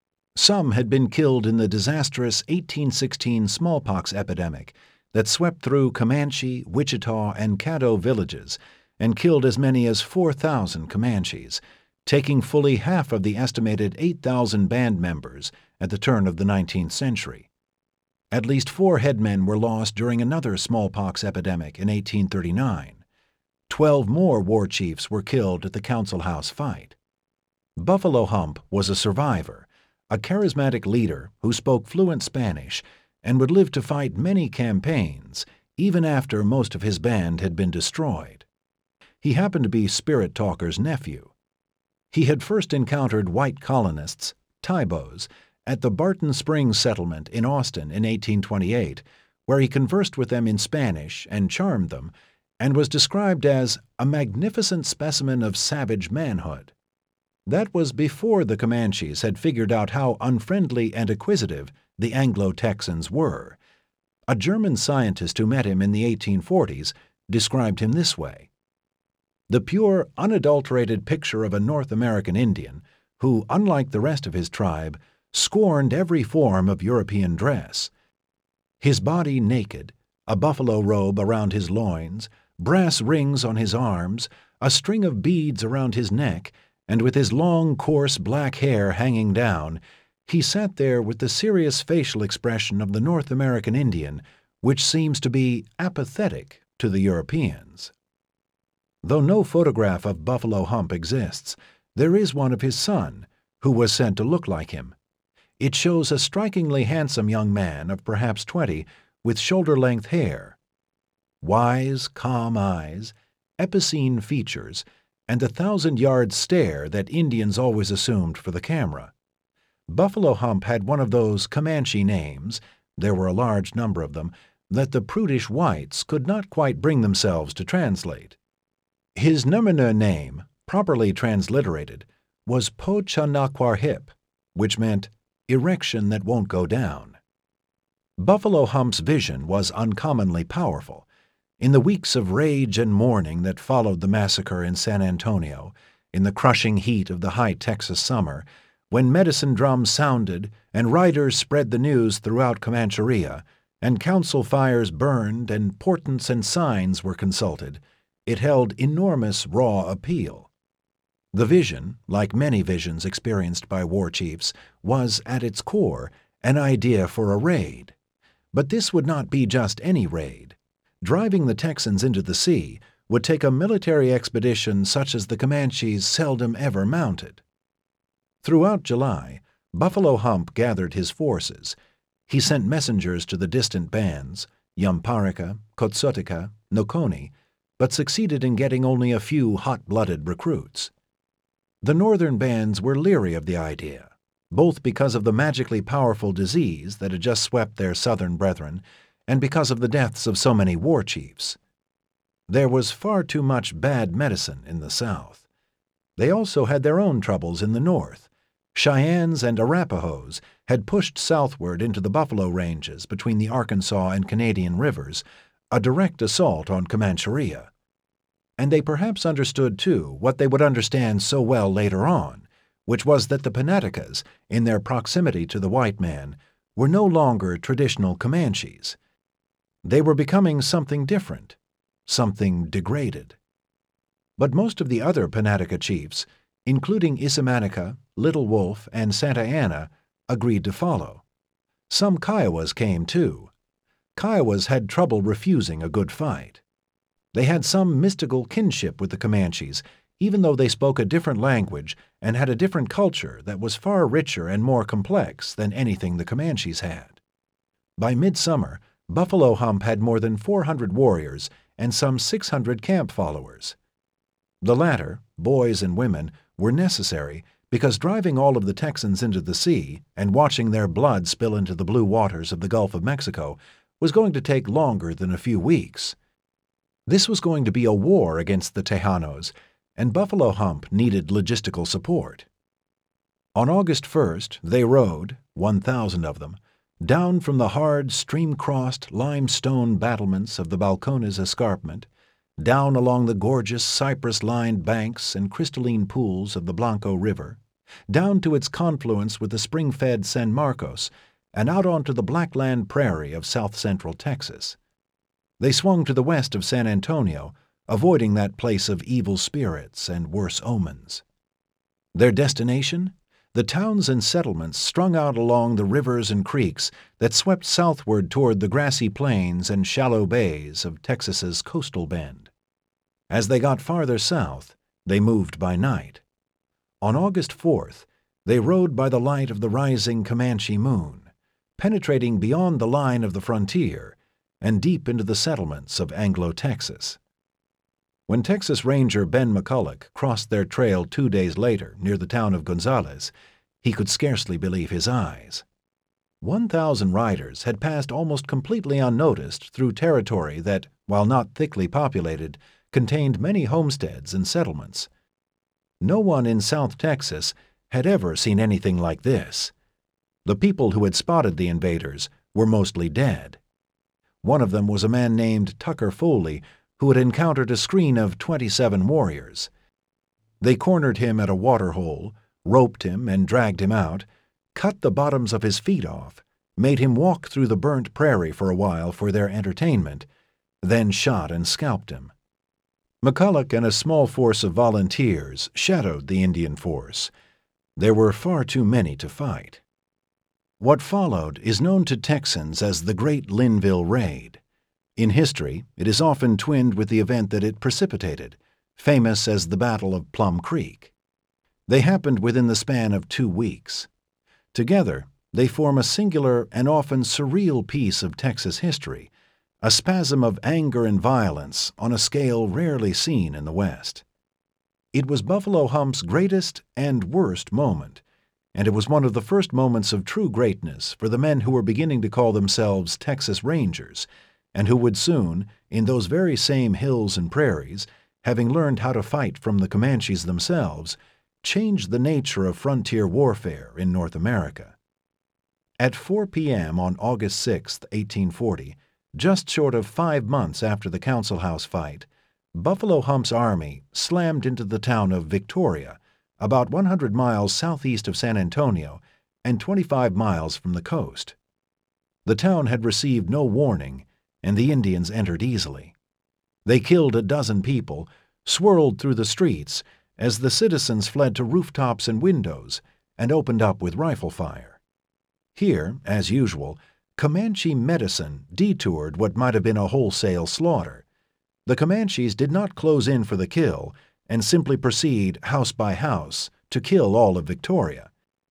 Some had been killed in the disastrous 1816 smallpox epidemic that swept through Comanche, Wichita, and Caddo villages and killed as many as 4,000 Comanches, taking fully half of the estimated 8,000 band members at the turn of the 19th century. At least 4 headmen were lost during another smallpox epidemic in 1839. 12 more war chiefs were killed at the council house fight. Buffalo Hump was a survivor, a charismatic leader who spoke fluent Spanish and would live to fight many campaigns, even after most of his band had been destroyed. He happened to be Spirit Talker's nephew. He had first encountered white colonists, Taibos, at the Barton Springs settlement in Austin in 1828, where he conversed with them in Spanish and charmed them, and was described as a magnificent specimen of savage manhood. That was before the Comanches had figured out how unfriendly and acquisitive the Anglo-Texans were. A German scientist who met him in the 1840s described him this way: the pure, unadulterated picture of a North American Indian who, unlike the rest of his tribe, scorned every form of European dress. His body naked, a buffalo robe around his loins, brass rings on his arms, a string of beads around his neck, and with his long, coarse black hair hanging down, he sat there with the serious facial expression of the North American Indian, which seems to be apathetic to the Europeans. Though no photograph of Buffalo Hump exists, there is one of his son, who was said to look like him. It shows a strikingly handsome young man of perhaps 20, with shoulder-length hair. Wise, calm eyes, epicene features, and the 1,000-yard stare that Indians always assumed for the camera. Buffalo Hump had one of those Comanche names, there were a large number of them, that the prudish whites could not quite bring themselves to translate. His Numene name, properly transliterated, was Po-cha-na-kwar-hip, which meant erection that won't go down. Buffalo Hump's vision was uncommonly powerful. In the weeks of rage and mourning that followed the massacre in San Antonio, in the crushing heat of the high Texas summer, when medicine drums sounded and riders spread the news throughout Comancheria, and council fires burned and portents and signs were consulted, it held enormous raw appeal. The vision, like many visions experienced by war chiefs, was, at its core, an idea for a raid. But this would not be just any raid. Driving the Texans into the sea would take a military expedition such as the Comanches seldom ever mounted. Throughout July, Buffalo Hump gathered his forces. He sent messengers to the distant bands, Yamparika, Kotsutika, Noconi, but succeeded in getting only a few hot-blooded recruits. The northern bands were leery of the idea, both because of the magically powerful disease that had just swept their southern brethren and because of the deaths of so many war chiefs. There was far too much bad medicine in the South. They also had their own troubles in the north. Cheyennes and Arapahoes had pushed southward into the Buffalo Ranges between the Arkansas and Canadian rivers, a direct assault on Comancheria. And they perhaps understood, too, what they would understand so well later on, which was that the Panaticas, in their proximity to the white man, were no longer traditional Comanches. They were becoming something different, something degraded. But most of the other Panatica chiefs, including Isamanica, Little Wolf, and Santa Anna, agreed to follow. Some Kiowas came, too. Kiowas had trouble refusing a good fight. They had some mystical kinship with the Comanches, even though they spoke a different language and had a different culture that was far richer and more complex than anything the Comanches had. By midsummer, Buffalo Hump had more than 400 warriors and some 600 camp followers. The latter, boys and women, were necessary because driving all of the Texans into the sea and watching their blood spill into the blue waters of the Gulf of Mexico was going to take longer than a few weeks. This was going to be a war against the Tejanos, and Buffalo Hump needed logistical support. On August 1st, they rode, 1,000 of them, down from the hard, stream-crossed limestone battlements of the Balcones Escarpment, down along the gorgeous cypress-lined banks and crystalline pools of the Blanco River, down to its confluence with the spring-fed San Marcos, and out onto the blackland prairie of south-central Texas. They swung to the west of San Antonio, avoiding that place of evil spirits and worse omens. Their destination? The towns and settlements strung out along the rivers and creeks that swept southward toward the grassy plains and shallow bays of Texas's coastal bend. As they got farther south, they moved by night. On August 4th, they rode by the light of the rising Comanche moon, penetrating beyond the line of the frontier and deep into the settlements of Anglo-Texas. When Texas Ranger Ben McCulloch crossed their trail 2 days later near the town of Gonzales, he could scarcely believe his eyes. 1,000 riders had passed almost completely unnoticed through territory that, while not thickly populated, contained many homesteads and settlements. No one in South Texas had ever seen anything like this. The people who had spotted the invaders were mostly dead. One of them was a man named Tucker Foley, who had encountered a screen of 27 warriors. They cornered him at a water hole, roped him and dragged him out, cut the bottoms of his feet off, made him walk through the burnt prairie for a while for their entertainment, then shot and scalped him. McCulloch and a small force of volunteers shadowed the Indian force. There were far too many to fight. What followed is known to Texans as the Great Linville Raid. In history, it is often twinned with the event that it precipitated, famous as the Battle of Plum Creek. They happened within the span of 2 weeks. Together, They form a singular and often surreal piece of Texas history, a spasm of anger and violence on a scale rarely seen in the West. It was Buffalo Hump's greatest and worst moment, and it was one of the first moments of true greatness for the men who were beginning to call themselves Texas Rangers, and who would soon, in those very same hills and prairies, having learned how to fight from the Comanches themselves, change the nature of frontier warfare in North America. At 4 p.m. on August 6, 1840, just short of 5 months after the Council House fight, Buffalo Hump's army slammed into the town of Victoria, about 100 miles southeast of San Antonio and 25 miles from the coast. The town had received no warning, and the Indians entered easily. They killed a dozen people, swirled through the streets as the citizens fled to rooftops and windows, and opened up with rifle fire. Here, as usual, Comanche medicine detoured what might have been a wholesale slaughter. The Comanches did not close in for the kill and simply proceed house by house to kill all of Victoria.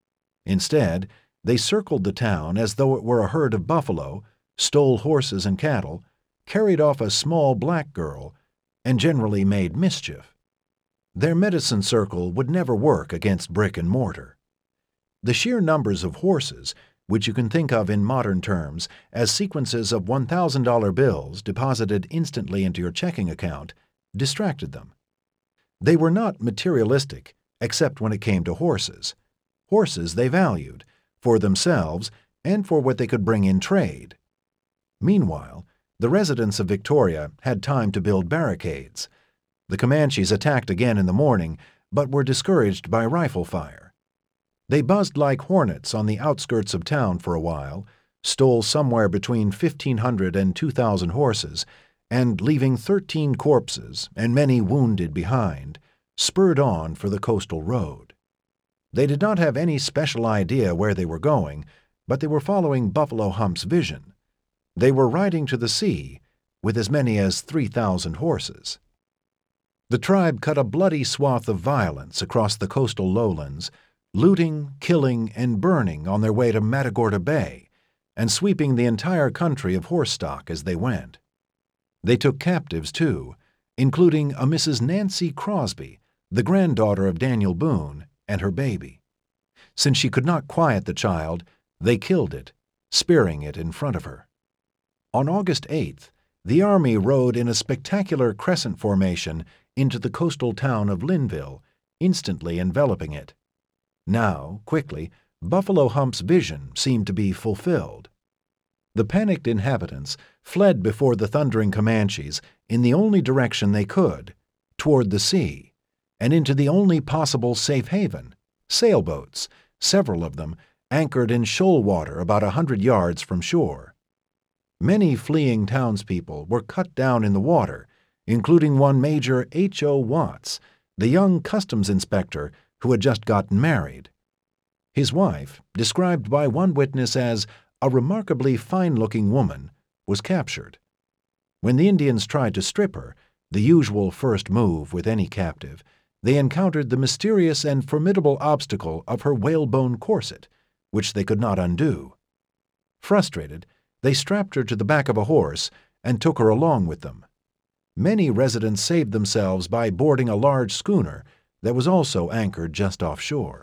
Instead, they circled the town as though it were a herd of buffalo, stole horses and cattle, carried off a small black girl, and generally made mischief. Their medicine circle would never work against brick and mortar. The sheer numbers of horses, which you can think of in modern terms as sequences of $1,000 bills deposited instantly into your checking account, distracted them. They were not materialistic, except when it came to horses. Horses they valued, for themselves and for what they could bring in trade. Meanwhile, the residents of Victoria had time to build barricades. The Comanches attacked again in the morning, but were discouraged by rifle fire. They buzzed like hornets on the outskirts of town for a while, stole somewhere between 1,500 and 2,000 horses, and, leaving 13 corpses and many wounded behind, spurred on for the coastal road. They did not have any special idea where they were going, but they were following Buffalo Hump's vision. They were riding to the sea with as many as 3,000 horses. The tribe cut a bloody swath of violence across the coastal lowlands, looting, killing, and burning on their way to Matagorda Bay, and sweeping the entire country of horse stock as they went. They took captives, too, including a Mrs. Nancy Crosby, the granddaughter of Daniel Boone, and her baby. Since she could not quiet the child, they killed it, spearing it in front of her. On August 8th, the army rode in a spectacular crescent formation into the coastal town of Linville, instantly enveloping it. Now, quickly, Buffalo Hump's vision seemed to be fulfilled. The panicked inhabitants fled before the thundering Comanches in the only direction they could, toward the sea, and into the only possible safe haven, sailboats, several of them anchored in shoal water about 100 yards from shore. Many fleeing townspeople were cut down in the water, including one Major H.O. Watts, the young customs inspector who had just gotten married. His wife, described by one witness as a remarkably fine-looking woman, was captured. When the Indians tried to strip her, the usual first move with any captive, they encountered the mysterious and formidable obstacle of her whalebone corset, which they could not undo. Frustrated, they strapped her to the back of a horse and took her along with them. Many residents saved themselves by boarding a large schooner that was also anchored just offshore.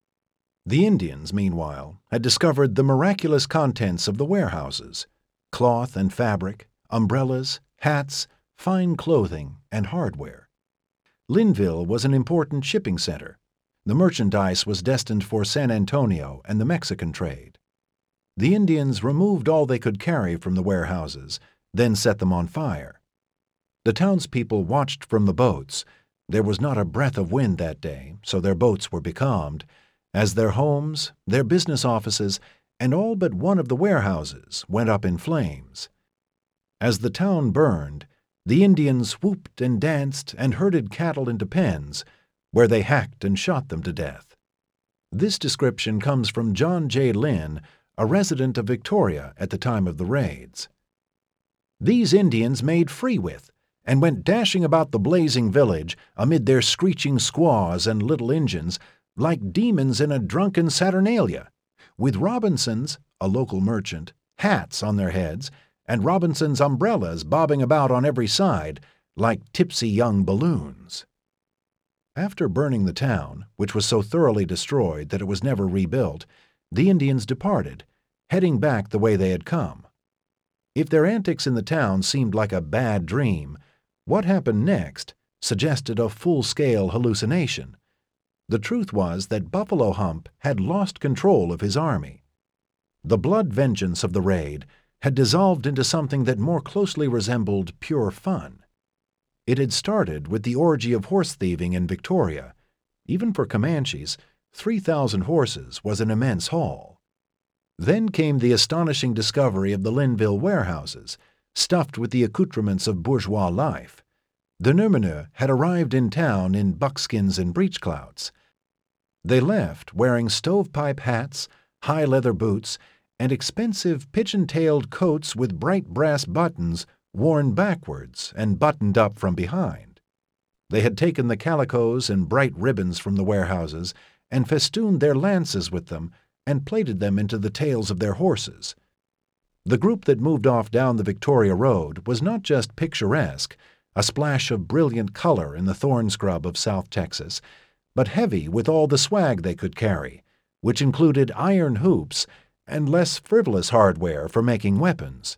The Indians, meanwhile, had discovered the miraculous contents of the warehouses: cloth and fabric, umbrellas, hats, fine clothing, and hardware. Linville was an important shipping center. The merchandise was destined for San Antonio and the Mexican trade. The Indians removed all they could carry from the warehouses, then set them on fire. The townspeople watched from the boats. There was not a breath of wind that day, so their boats were becalmed, as their homes, their business offices, and all but one of the warehouses went up in flames. As the town burned, the Indians whooped and danced and herded cattle into pens, where they hacked and shot them to death. This description comes from John J. Lynn, a resident of Victoria at the time of the raids. These Indians made free with, and went dashing about the blazing village amid their screeching squaws and little engines like demons in a drunken saturnalia. with Robinson's, a local merchant, hats on their heads, and Robinson's umbrellas bobbing about on every side like tipsy young balloons. After burning the town, which was so thoroughly destroyed that it was never rebuilt, the Indians departed, heading back the way they had come. If their antics in the town seemed like a bad dream, what happened next suggested a full-scale hallucination. The truth was that Buffalo Hump had lost control of his army. The blood vengeance of the raid had dissolved into something that more closely resembled pure fun. It had started with the orgy of horse thieving in Victoria. Even for Comanches, 3,000 horses was an immense haul. Then came the astonishing discovery of the Linville warehouses, stuffed with the accoutrements of bourgeois life. The Numenor had arrived in town in buckskins and breechclouts. They left wearing stovepipe hats, high leather boots, and expensive pigeon-tailed coats with bright brass buttons worn backwards and buttoned up from behind. They had taken the calicos and bright ribbons from the warehouses and festooned their lances with them and plaited them into the tails of their horses. The group that moved off down the Victoria Road was not just picturesque, a splash of brilliant color in the thorn scrub of South Texas, but heavy with all the swag they could carry, which included iron hoops and less frivolous hardware for making weapons.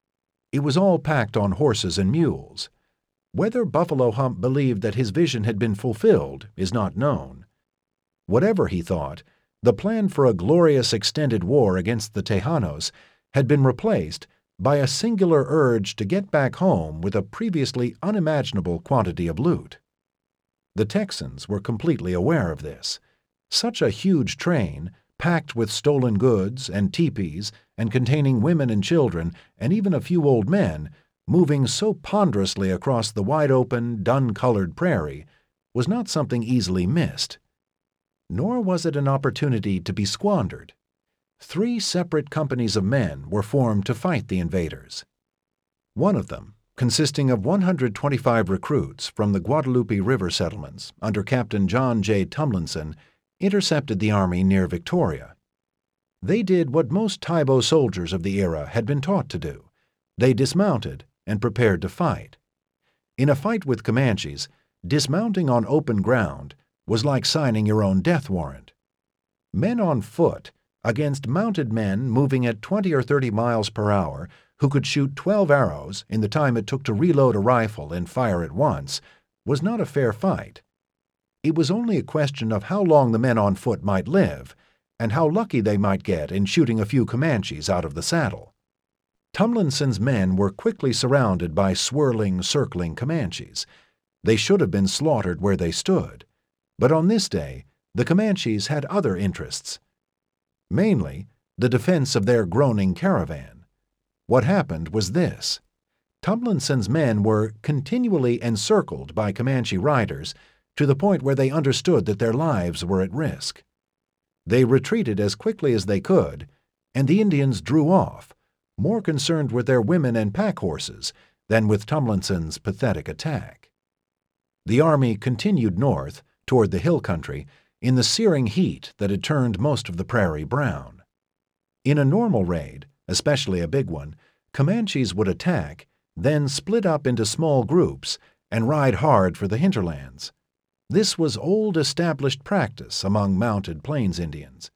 It was all packed on horses and mules. Whether Buffalo Hump believed that his vision had been fulfilled is not known. Whatever he thought, the plan for a glorious extended war against the Tejanos had been replaced by a singular urge to get back home with a previously unimaginable quantity of loot. The Texans were completely aware of this. Such a huge train, packed with stolen goods and teepees and containing women and children and even a few old men, moving so ponderously across the wide-open, dun-colored prairie, was not something easily missed. Nor was it an opportunity to be squandered. 3 separate companies of men were formed to fight the invaders. One of them, consisting of 125 recruits from the Guadalupe River settlements under Captain John J. Tumlinson, intercepted the army near Victoria. They did what most Taibo soldiers of the era had been taught to do. They dismounted and prepared to fight. In a fight with Comanches, dismounting on open ground was like signing your own death warrant. Men on foot against mounted men moving at 20 or 30 miles per hour who could shoot 12 arrows in the time it took to reload a rifle and fire at once was not a fair fight. It was only a question of how long the men on foot might live and how lucky they might get in shooting a few Comanches out of the saddle. Tumlinson's men were quickly surrounded by swirling, circling Comanches. They should have been slaughtered where they stood. But on this day, the Comanches had other interests. Mainly, the defense of their groaning caravan. What happened was this. Tumlinson's men were continually encircled by Comanche riders to the point where they understood that their lives were at risk. They retreated as quickly as they could, and the Indians drew off, more concerned with their women and pack horses than with Tumlinson's pathetic attack. The army continued north, toward the hill country, in the searing heat that had turned most of the prairie brown. In a normal raid, especially a big one, Comanches would attack, then split up into small groups and ride hard for the hinterlands. This was old established practice among mounted Plains Indians.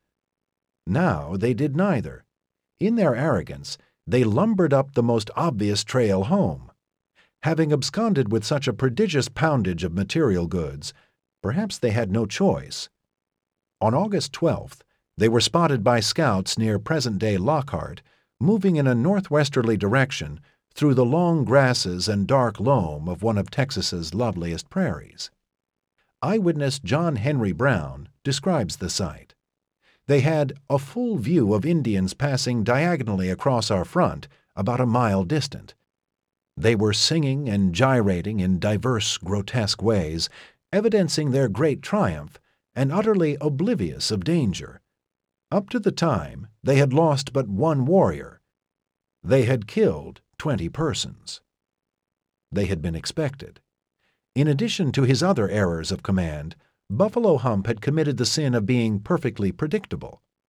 Now they did neither. In their arrogance, they lumbered up the most obvious trail home. Having absconded with such a prodigious poundage of material goods, perhaps they had no choice. On August 12th, they were spotted by scouts near present-day Lockhart, moving in a northwesterly direction through the long grasses and dark loam of one of Texas's loveliest prairies. Eyewitness John Henry Brown describes the sight. They had a full view of Indians passing diagonally across our front about a mile distant. They were singing and gyrating in diverse, grotesque ways, evidencing their great triumph and utterly oblivious of danger. Up to the time, they had lost but one warrior. They had killed 20 persons. They had been expected. In addition to his other errors of command, Buffalo Hump had committed the sin of being perfectly predictable.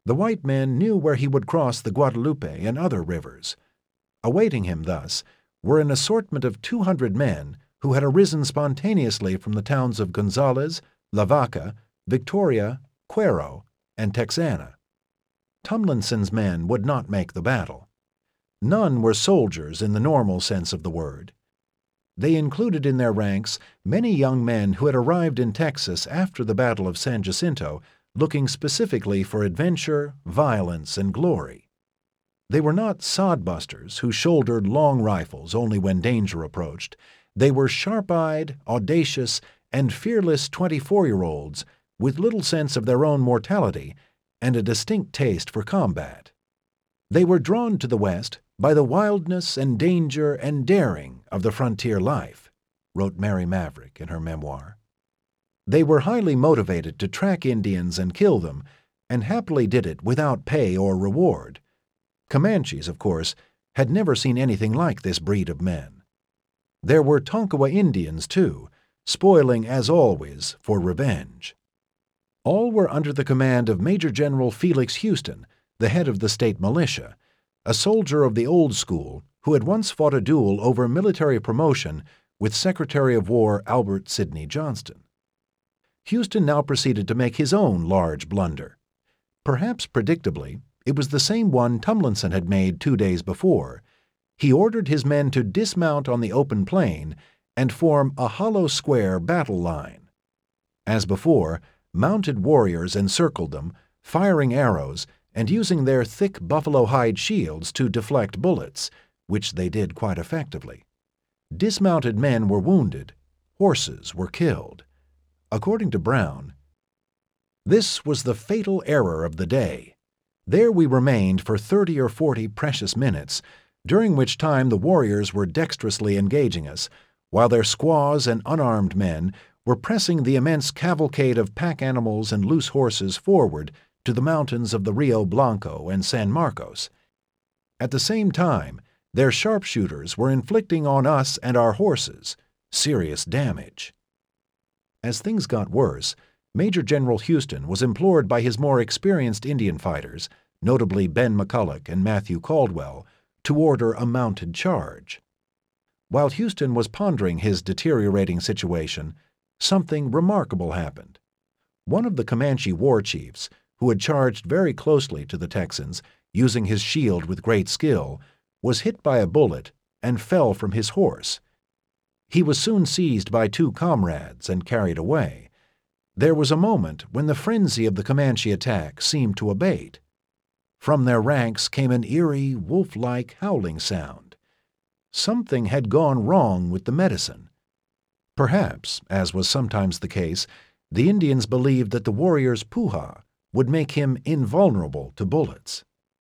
The white men knew where he would cross the Guadalupe and other rivers. Awaiting him thus were an assortment of 200 men who had arisen spontaneously from the towns of Gonzales, La Vaca, Victoria, Cuero, and Texana. Tumlinson's men would not make the battle. None were soldiers in the normal sense of the word. They included in their ranks many young men who had arrived in Texas after the Battle of San Jacinto, looking specifically for adventure, violence, and glory. They were not sodbusters who shouldered long rifles only when danger approached. They were sharp-eyed, audacious, and fearless 24-year-olds with little sense of their own mortality and a distinct taste for combat. They were drawn to the West by the wildness and danger and daring of the frontier life, wrote Mary Maverick in her memoir. They were highly motivated to track Indians and kill them, and happily did it without pay or reward. Comanches, of course, had never seen anything like this breed of men. There were Tonkawa Indians, too, spoiling, as always, for revenge. All were under the command of Major General Felix Houston, the head of the state militia, a soldier of the old school who had once fought a duel over military promotion with Secretary of War Albert Sidney Johnston. Houston now proceeded to make his own large blunder. Perhaps predictably, it was the same one Tumlinson had made 2 days before. He ordered his men to dismount on the open plain and form a hollow square battle line. As before, mounted warriors encircled them, firing arrows and using their thick buffalo hide shields to deflect bullets, which they did quite effectively. Dismounted men were wounded, horses were killed. According to Brown, this was the fatal error of the day. There we remained for 30 or 40 precious minutes, during which time the warriors were dexterously engaging us, while their squaws and unarmed men were pressing the immense cavalcade of pack animals and loose horses forward to the mountains of the Rio Blanco and San Marcos. At the same time, their sharpshooters were inflicting on us and our horses serious damage. As things got worse, Major General Houston was implored by his more experienced Indian fighters, notably Ben McCulloch and Matthew Caldwell, to order a mounted charge. While Houston was pondering his deteriorating situation, something remarkable happened. One of the Comanche war chiefs, who had charged very closely to the Texans, using his shield with great skill, was hit by a bullet and fell from his horse. He was soon seized by 2 comrades and carried away. There was a moment when the frenzy of the Comanche attack seemed to abate. From their ranks came an eerie, wolf-like howling sound. Something had gone wrong with the medicine. Perhaps, as was sometimes the case, the Indians believed that the warrior's puha would make him invulnerable to bullets.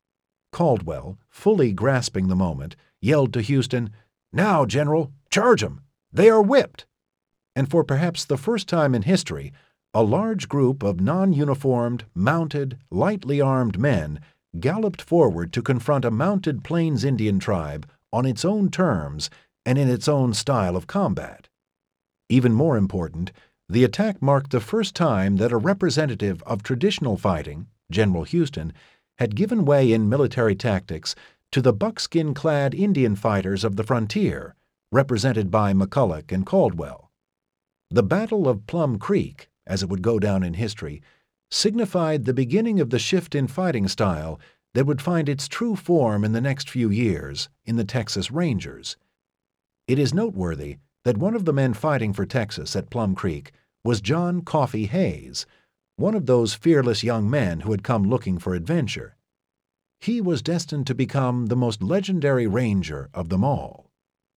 Caldwell, fully grasping the moment, yelled to Houston, "Now, General, charge 'em! They are whipped!" And for perhaps the first time in history, a large group of non-uniformed, mounted, lightly armed men galloped forward to confront a mounted Plains Indian tribe on its own terms and in its own style of combat. Even more important, the attack marked the first time that a representative of traditional fighting, General Houston, had given way in military tactics to the buckskin-clad Indian fighters of the frontier, represented by McCulloch and Caldwell. The Battle of Plum Creek, as it would go down in history, signified the beginning of the shift in fighting style that would find its true form in the next few years in the Texas Rangers. It is noteworthy that one of the men fighting for Texas at Plum Creek was John Coffee Hayes, one of those fearless young men who had come looking for adventure. He was destined to become the most legendary ranger of them all.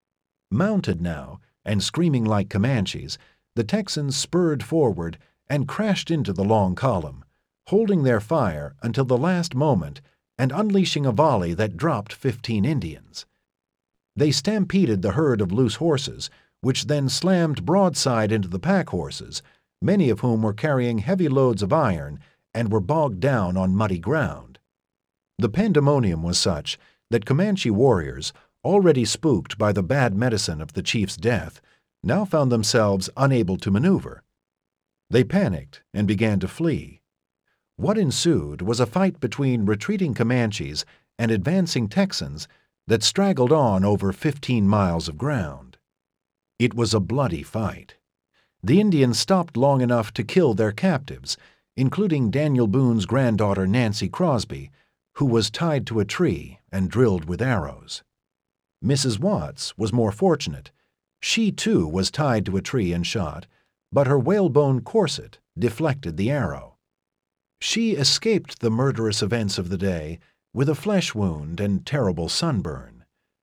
Mounted now, and screaming like Comanches, the Texans spurred forward and crashed into the long column, holding their fire until the last moment and unleashing a volley that dropped 15 Indians. They stampeded the herd of loose horses, which then slammed broadside into the pack horses, many of whom were carrying heavy loads of iron and were bogged down on muddy ground. The pandemonium was such that Comanche warriors, already spooked by the bad medicine of the chief's death, now found themselves unable to maneuver. They panicked and began to flee. What ensued was a fight between retreating Comanches and advancing Texans that straggled on over 15 miles of ground. It was a bloody fight. The Indians stopped long enough to kill their captives, including Daniel Boone's granddaughter Nancy Crosby, who was tied to a tree and drilled with arrows. Mrs. Watts was more fortunate. She, too, was tied to a tree and shot, but her whalebone corset deflected the arrow. She escaped the murderous events of the day with a flesh wound and terrible sunburn.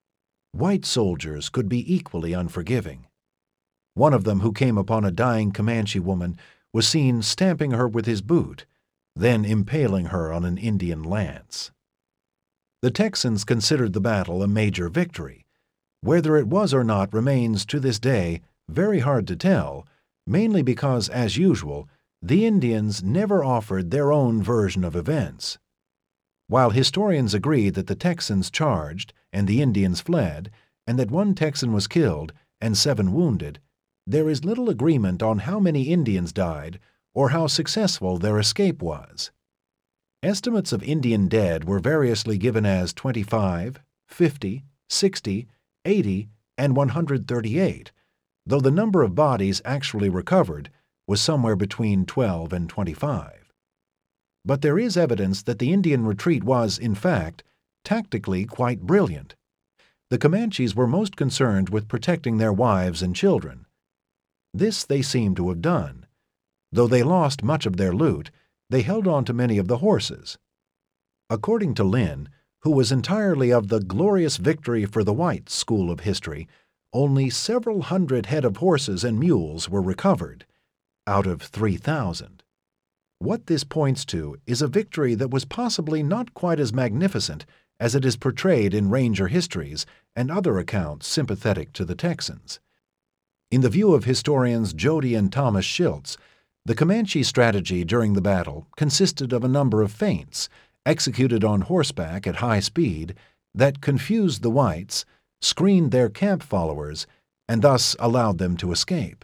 White soldiers could be equally unforgiving. One of them, who came upon a dying Comanche woman, was seen stamping her with his boot, then impaling her on an Indian lance. The Texans considered the battle a major victory. Whether it was or not remains to this day very hard to tell, mainly because, as usual, the Indians never offered their own version of events. While historians agree that the Texans charged and the Indians fled, and that one Texan was killed and 7 wounded, there is little agreement on how many Indians died or how successful their escape was. Estimates of Indian dead were variously given as 25, 50, 60, 80, and 138, though the number of bodies actually recovered was somewhere between 12 and 25. But there is evidence that the Indian retreat was, in fact, tactically quite brilliant. The Comanches were most concerned with protecting their wives and children. This they seem to have done. Though they lost much of their loot, they held on to many of the horses. According to Lynn, who was entirely of the glorious victory for the whites school of history, only several hundred head of horses and mules were recovered, out of 3,000. What this points to is a victory that was possibly not quite as magnificent as it is portrayed in Ranger histories and other accounts sympathetic to the Texans. In the view of historians Jody and Thomas Schiltz, the Comanche strategy during the battle consisted of a number of feints, executed on horseback at high speed, that confused the whites, screened their camp followers, and thus allowed them to escape.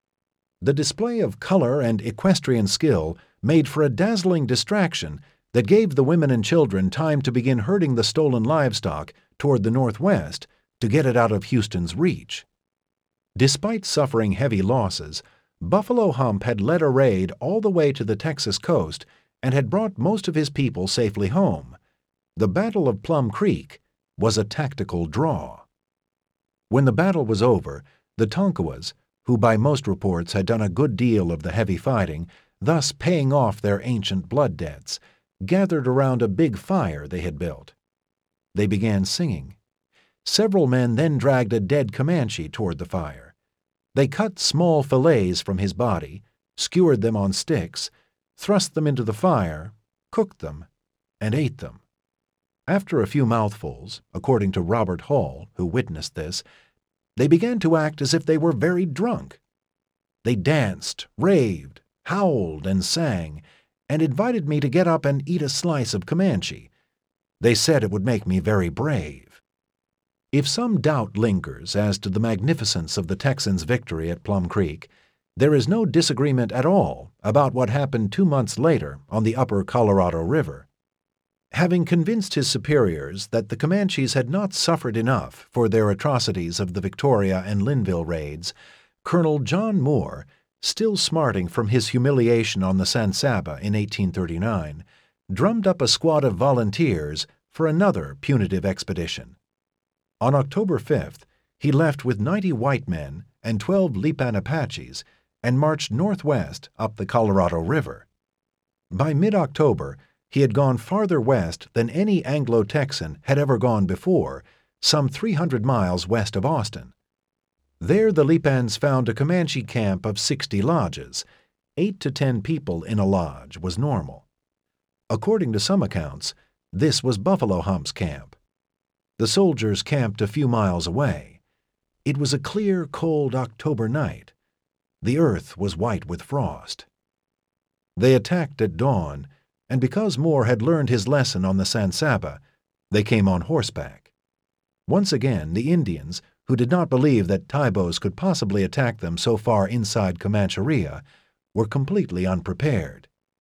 The display of color and equestrian skill made for a dazzling distraction that gave the women and children time to begin herding the stolen livestock toward the northwest to get it out of Houston's reach. Despite suffering heavy losses, Buffalo Hump had led a raid all the way to the Texas coast and had brought most of his people safely home. The Battle of Plum Creek was a tactical draw. When the battle was over, the Tonkawas, who by most reports had done a good deal of the heavy fighting, thus paying off their ancient blood debts, gathered around a big fire they had built. They began singing. Several men then dragged a dead Comanche toward the fire. They cut small fillets from his body, skewered them on sticks, thrust them into the fire, cooked them, and ate them. After a few mouthfuls, according to Robert Hall, who witnessed this, they began to act as if they were very drunk. They danced, raved, howled, and sang, and invited me to get up and eat a slice of Comanche. They said it would make me very brave. If some doubt lingers as to the magnificence of the Texans' victory at Plum Creek, there is no disagreement at all about what happened 2 months later on the upper Colorado River. Having convinced his superiors that the Comanches had not suffered enough for their atrocities of the Victoria and Linville raids, Colonel John Moore, still smarting from his humiliation on the San Saba in 1839, drummed up a squad of volunteers for another punitive expedition. On October 5th, he left with 90 white men and 12 Lipan Apaches and marched northwest up the Colorado River. By mid-October, he had gone farther west than any Anglo-Texan had ever gone before, some 300 miles west of Austin. There the Lipans found a Comanche camp of 60 lodges. 8 to 10 people in a lodge was normal. According to some accounts, this was Buffalo Hump's camp. The soldiers camped a few miles away. It was a clear, cold October night. The earth was white with frost. They attacked at dawn, and because Moore had learned his lesson on the San Saba, they came on horseback. Once again, the Indians, who did not believe that Taibos could possibly attack them so far inside Comancheria, were completely unprepared.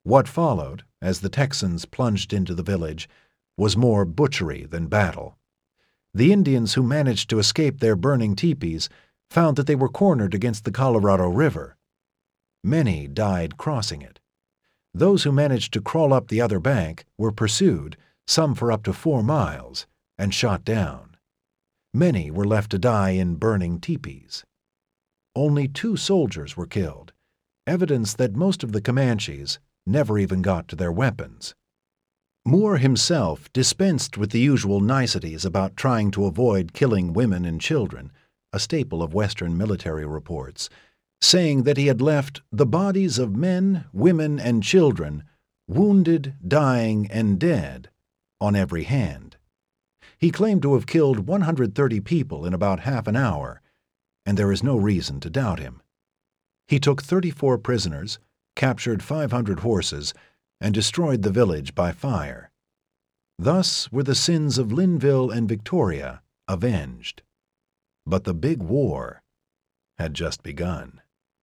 What followed, as the Texans plunged into the village, was more butchery than battle. The Indians who managed to escape their burning teepees found that they were cornered against the Colorado River. Many died crossing it. Those who managed to crawl up the other bank were pursued, some for up to 4 miles, and shot down. Many were left to die in burning teepees. Only 2 soldiers were killed, evidence that most of the Comanches never even got to their weapons. Moore himself dispensed with the usual niceties about trying to avoid killing women and children, a staple of Western military reports, saying that he had left the bodies of men, women, and children, wounded, dying, and dead, on every hand. He claimed to have killed 130 people in about half an hour, and there is no reason to doubt him. He took 34 prisoners, captured 500 horses, and destroyed the village by fire. Thus were the sins of Linville and Victoria avenged. But the big war had just begun.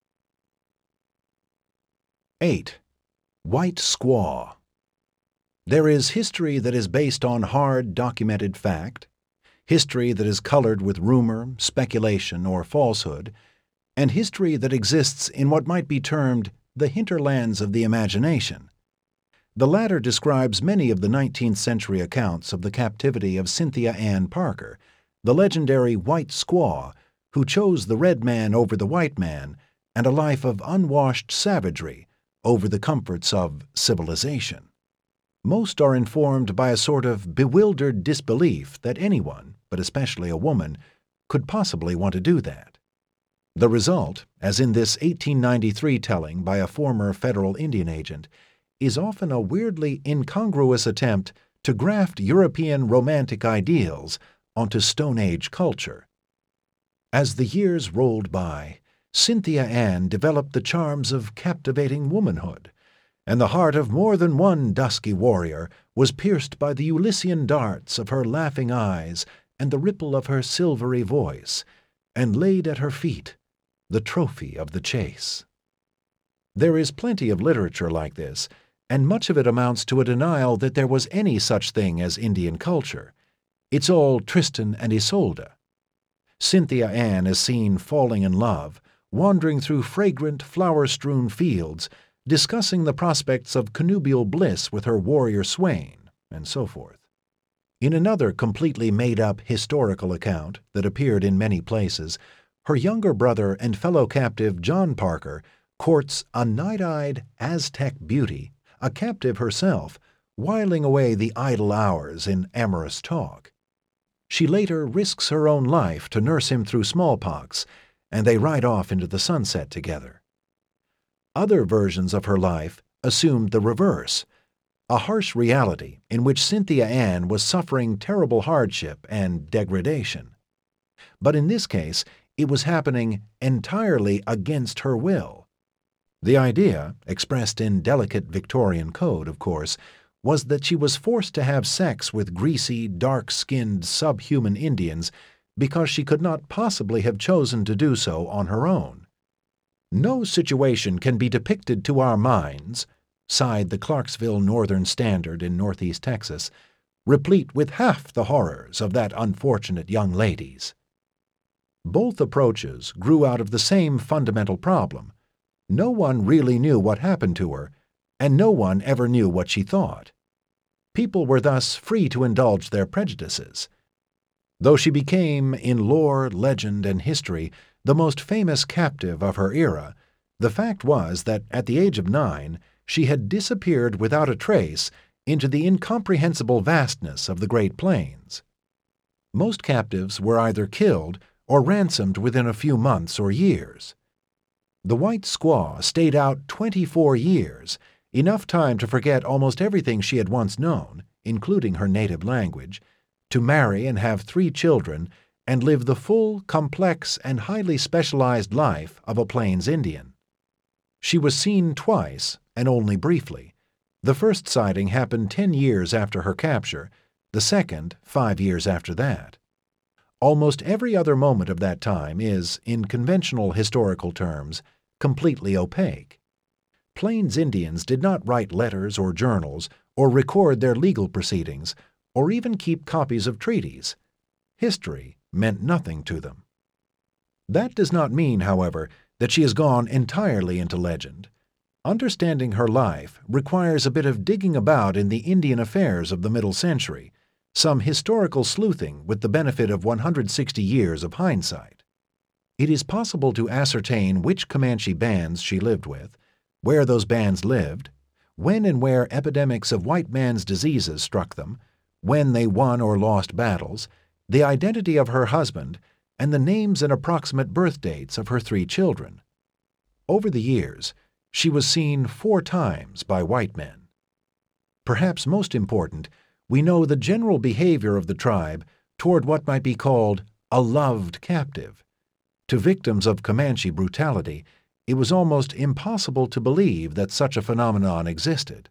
8. White Squaw. There is history that is based on hard, documented fact, history that is colored with rumor, speculation, or falsehood, and history that exists in what might be termed the hinterlands of the imagination. The latter describes many of the 19th century accounts of the captivity of Cynthia Ann Parker, the legendary white squaw who chose the red man over the white man and a life of unwashed savagery over the comforts of civilization. Most are informed by a sort of bewildered disbelief that anyone, but especially a woman, could possibly want to do that. The result, as in this 1893 telling by a former federal Indian agent, is often a weirdly incongruous attempt to graft European romantic ideals onto Stone Age culture. As the years rolled by, Cynthia Ann developed the charms of captivating womanhood, and the heart of more than one dusky warrior was pierced by the Ulyssian darts of her laughing eyes and the ripple of her silvery voice, and laid at her feet the trophy of the chase. There is plenty of literature like this, and much of it amounts to a denial that there was any such thing as Indian culture. It's all Tristan and Isolde. Cynthia Ann is seen falling in love, wandering through fragrant, flower-strewn fields, discussing the prospects of connubial bliss with her warrior swain, and so forth. In another completely made-up historical account that appeared in many places, her younger brother and fellow captive John Parker courts a night-eyed Aztec beauty, a captive herself, whiling away the idle hours in amorous talk. She later risks her own life to nurse him through smallpox, and they ride off into the sunset together. Other versions of her life assumed the reverse, a harsh reality in which Cynthia Ann was suffering terrible hardship and degradation. But in this case, it was happening entirely against her will. The idea, expressed in delicate Victorian code, of course, was that she was forced to have sex with greasy, dark-skinned, subhuman Indians because she could not possibly have chosen to do so on her own. "No situation can be depicted to our minds," sighed the Clarksville Northern Standard in northeast Texas, "replete with half the horrors of that unfortunate young lady's." Both approaches grew out of the same fundamental problem. No one really knew what happened to her, and no one ever knew what she thought. People were thus free to indulge their prejudices. Though she became, in lore, legend, and history, the most famous captive of her era, the fact was that at the age of 9, she had disappeared without a trace into the incomprehensible vastness of the Great Plains. Most captives were either killed or ransomed within a few months or years. The white squaw stayed out 24 years, enough time to forget almost everything she had once known, including her native language, to marry and have 3 children, and live the full, complex, and highly specialized life of a Plains Indian. She was seen twice, and only briefly. The first sighting happened 10 years after her capture, the second 5 years after that. Almost every other moment of that time is, in conventional historical terms, completely opaque. Plains Indians did not write letters or journals or record their legal proceedings or even keep copies of treaties. History meant nothing to them. That does not mean, however, that she has gone entirely into legend. Understanding her life requires a bit of digging about in the Indian affairs of the middle century, some historical sleuthing with the benefit of 160 years of hindsight. It is possible to ascertain which Comanche bands she lived with, where those bands lived, when and where epidemics of white man's diseases struck them, when they won or lost battles, the identity of her husband, and the names and approximate birth dates of her 3 children. Over the years, she was seen 4 times by white men. Perhaps most important, we know the general behavior of the tribe toward what might be called a loved captive. To victims of Comanche brutality, it was almost impossible to believe that such a phenomenon existed.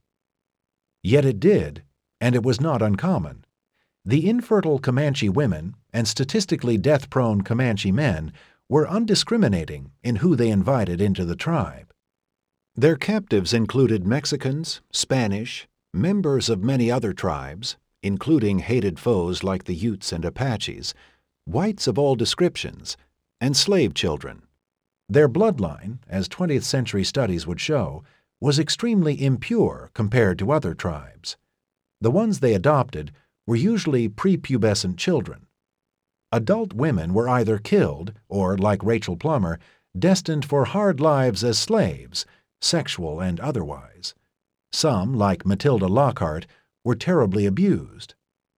Yet it did, and it was not uncommon. The infertile Comanche women and statistically death-prone Comanche men were undiscriminating in who they invited into the tribe. Their captives included Mexicans, Spanish, members of many other tribes, including hated foes like the Utes and Apaches, whites of all descriptions, and slave children. Their bloodline, as 20th century studies would show, was extremely impure compared to other tribes. The ones they adopted were usually prepubescent children. Adult women were either killed or, like Rachel Plummer, destined for hard lives as slaves, sexual and otherwise. Some, like Matilda Lockhart, were terribly abused.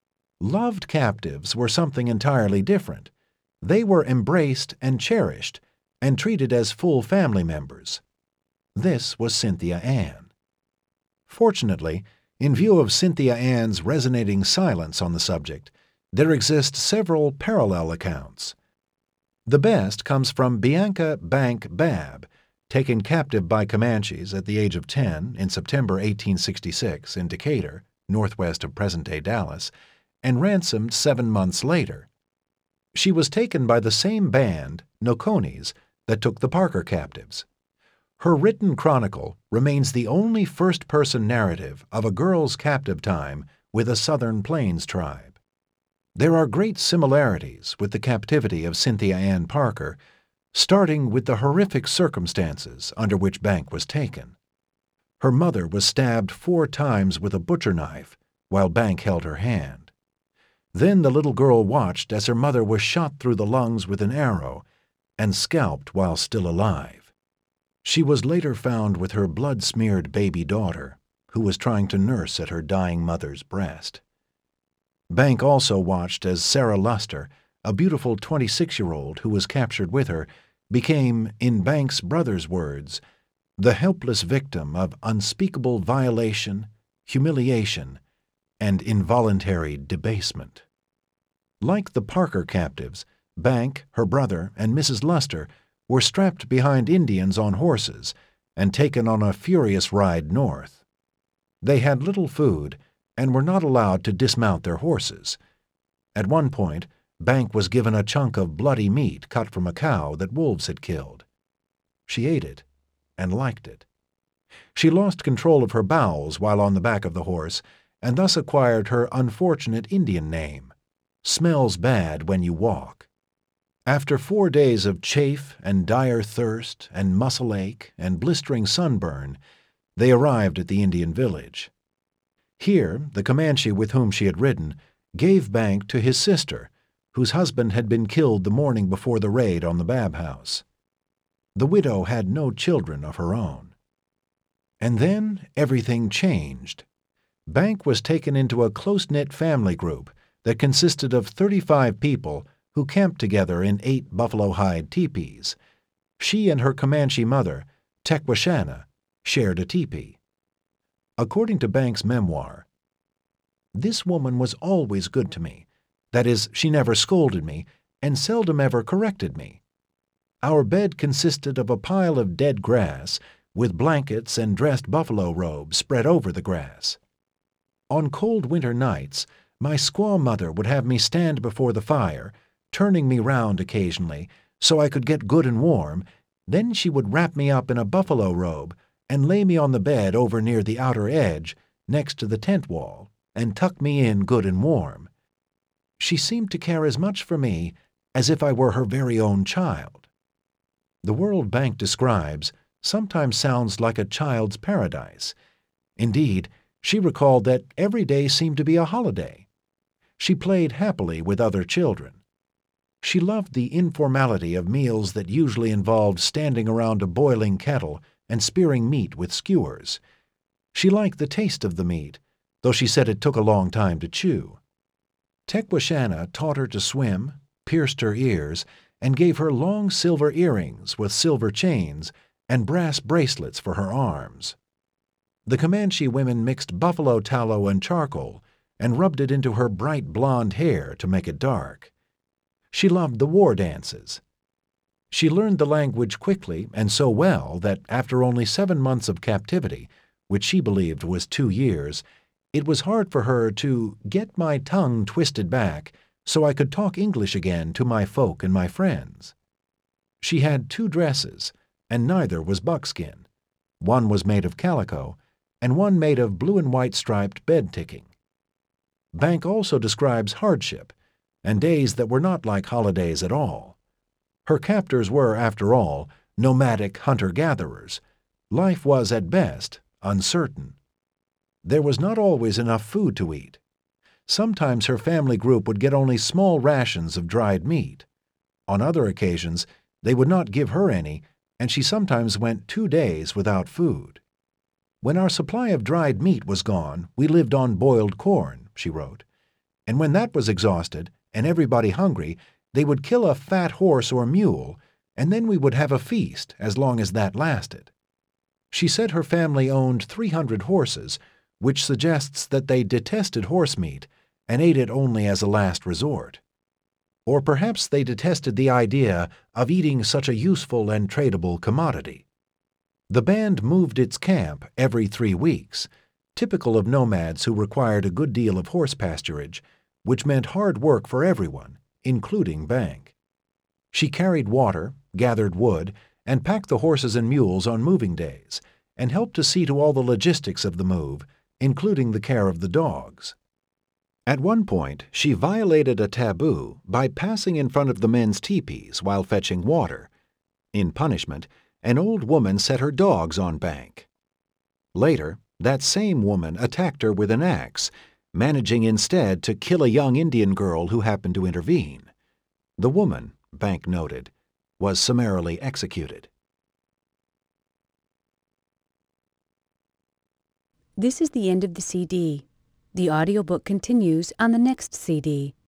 Loved captives were something entirely different. They were embraced and cherished and treated as full family members. This was Cynthia Ann. Fortunately, in view of Cynthia Ann's resonating silence on the subject, there exist several parallel accounts. The best comes from Bianca Bank Babb, taken captive by Comanches at the age of 10 in September 1866 in Decatur, northwest of present-day Dallas, and ransomed 7 months later. She was taken by the same band, Nokonis, that took the Parker captives. Her written chronicle remains the only first-person narrative of a girl's captive time with a Southern Plains tribe. There are great similarities with the captivity of Cynthia Ann Parker, starting with the horrific circumstances under which Bank was taken. Her mother was stabbed 4 times with a butcher knife while Bank held her hand. Then the little girl watched as her mother was shot through the lungs with an arrow and scalped while still alive. She was later found with her blood-smeared baby daughter, who was trying to nurse at her dying mother's breast. Bank also watched as Sarah Luster, a beautiful 26-year-old who was captured with her, became, in Bank's brother's words, the helpless victim of unspeakable violation, humiliation, and involuntary debasement. Like the Parker captives, Bank, her brother, and Mrs. Luster were strapped behind Indians on horses and taken on a furious ride north. They had little food and were not allowed to dismount their horses. At one point, Bank was given a chunk of bloody meat cut from a cow that wolves had killed. She ate it and liked it. She lost control of her bowels while on the back of the horse and thus acquired her unfortunate Indian name, Smells Bad When You Walk. After 4 days of chafe and dire thirst and muscle ache and blistering sunburn, they arrived at the Indian village. Here, the Comanche with whom she had ridden gave Bank to his sister, whose husband had been killed the morning before the raid on the Babb house. The widow had no children of her own. And then everything changed. Bank was taken into a close-knit family group that consisted of 35 people who camped together in 8 buffalo hide teepees. She and her Comanche mother, Tequashana, shared a teepee. According to Bank's memoir, "This woman was always good to me. That is, she never scolded me and seldom ever corrected me. Our bed consisted of a pile of dead grass with blankets and dressed buffalo robes spread over the grass. On cold winter nights, my squaw mother would have me stand before the fire, turning me round occasionally so I could get good and warm. Then she would wrap me up in a buffalo robe and lay me on the bed over near the outer edge, next to the tent wall, and tuck me in good and warm. She seemed to care as much for me as if I were her very own child. The World Bank describes sometimes sounds like a child's paradise. Indeed, she recalled that every day seemed to be a holiday. She played happily with other children. She loved the informality of meals that usually involved standing around a boiling kettle and spearing meat with skewers. She liked the taste of the meat, though she said it took a long time to chew. Tequashana taught her to swim, pierced her ears, and gave her long silver earrings with silver chains and brass bracelets for her arms. The Comanche women mixed buffalo tallow and charcoal and rubbed it into her bright blonde hair to make it dark. She loved the war dances. She learned the language quickly and so well that after only 7 months of captivity, which she believed was 2 years, it was hard for her to get my tongue twisted back so I could talk English again to my folk and my friends. She had 2 dresses, and neither was buckskin. One was made of calico, and one made of blue and white striped bed ticking. Bank also describes hardship, and days that were not like holidays at all. Her captors were, after all, nomadic hunter-gatherers. Life was, at best, uncertain. There was not always enough food to eat. Sometimes her family group would get only small rations of dried meat. On other occasions, they would not give her any, and she sometimes went 2 days without food. When our supply of dried meat was gone, we lived on boiled corn, she wrote. And when that was exhausted, and everybody hungry, they would kill a fat horse or mule, and then we would have a feast as long as that lasted. She said her family owned 300 horses, which suggests that they detested horse meat and ate it only as a last resort. Or perhaps they detested the idea of eating such a useful and tradable commodity. The band moved its camp every 3 weeks, typical of nomads who required a good deal of horse pasturage, which meant hard work for everyone, including Bank. She carried water, gathered wood, and packed the horses and mules on moving days, and helped to see to all the logistics of the move, including the care of the dogs. At one point, she violated a taboo by passing in front of the men's teepees while fetching water. In punishment, an old woman set her dogs on Bank. Later, that same woman attacked her with an axe, managing instead to kill a young Indian girl who happened to intervene. The woman, Bank noted, was summarily executed. This is the end of the CD. The audiobook continues on the next CD.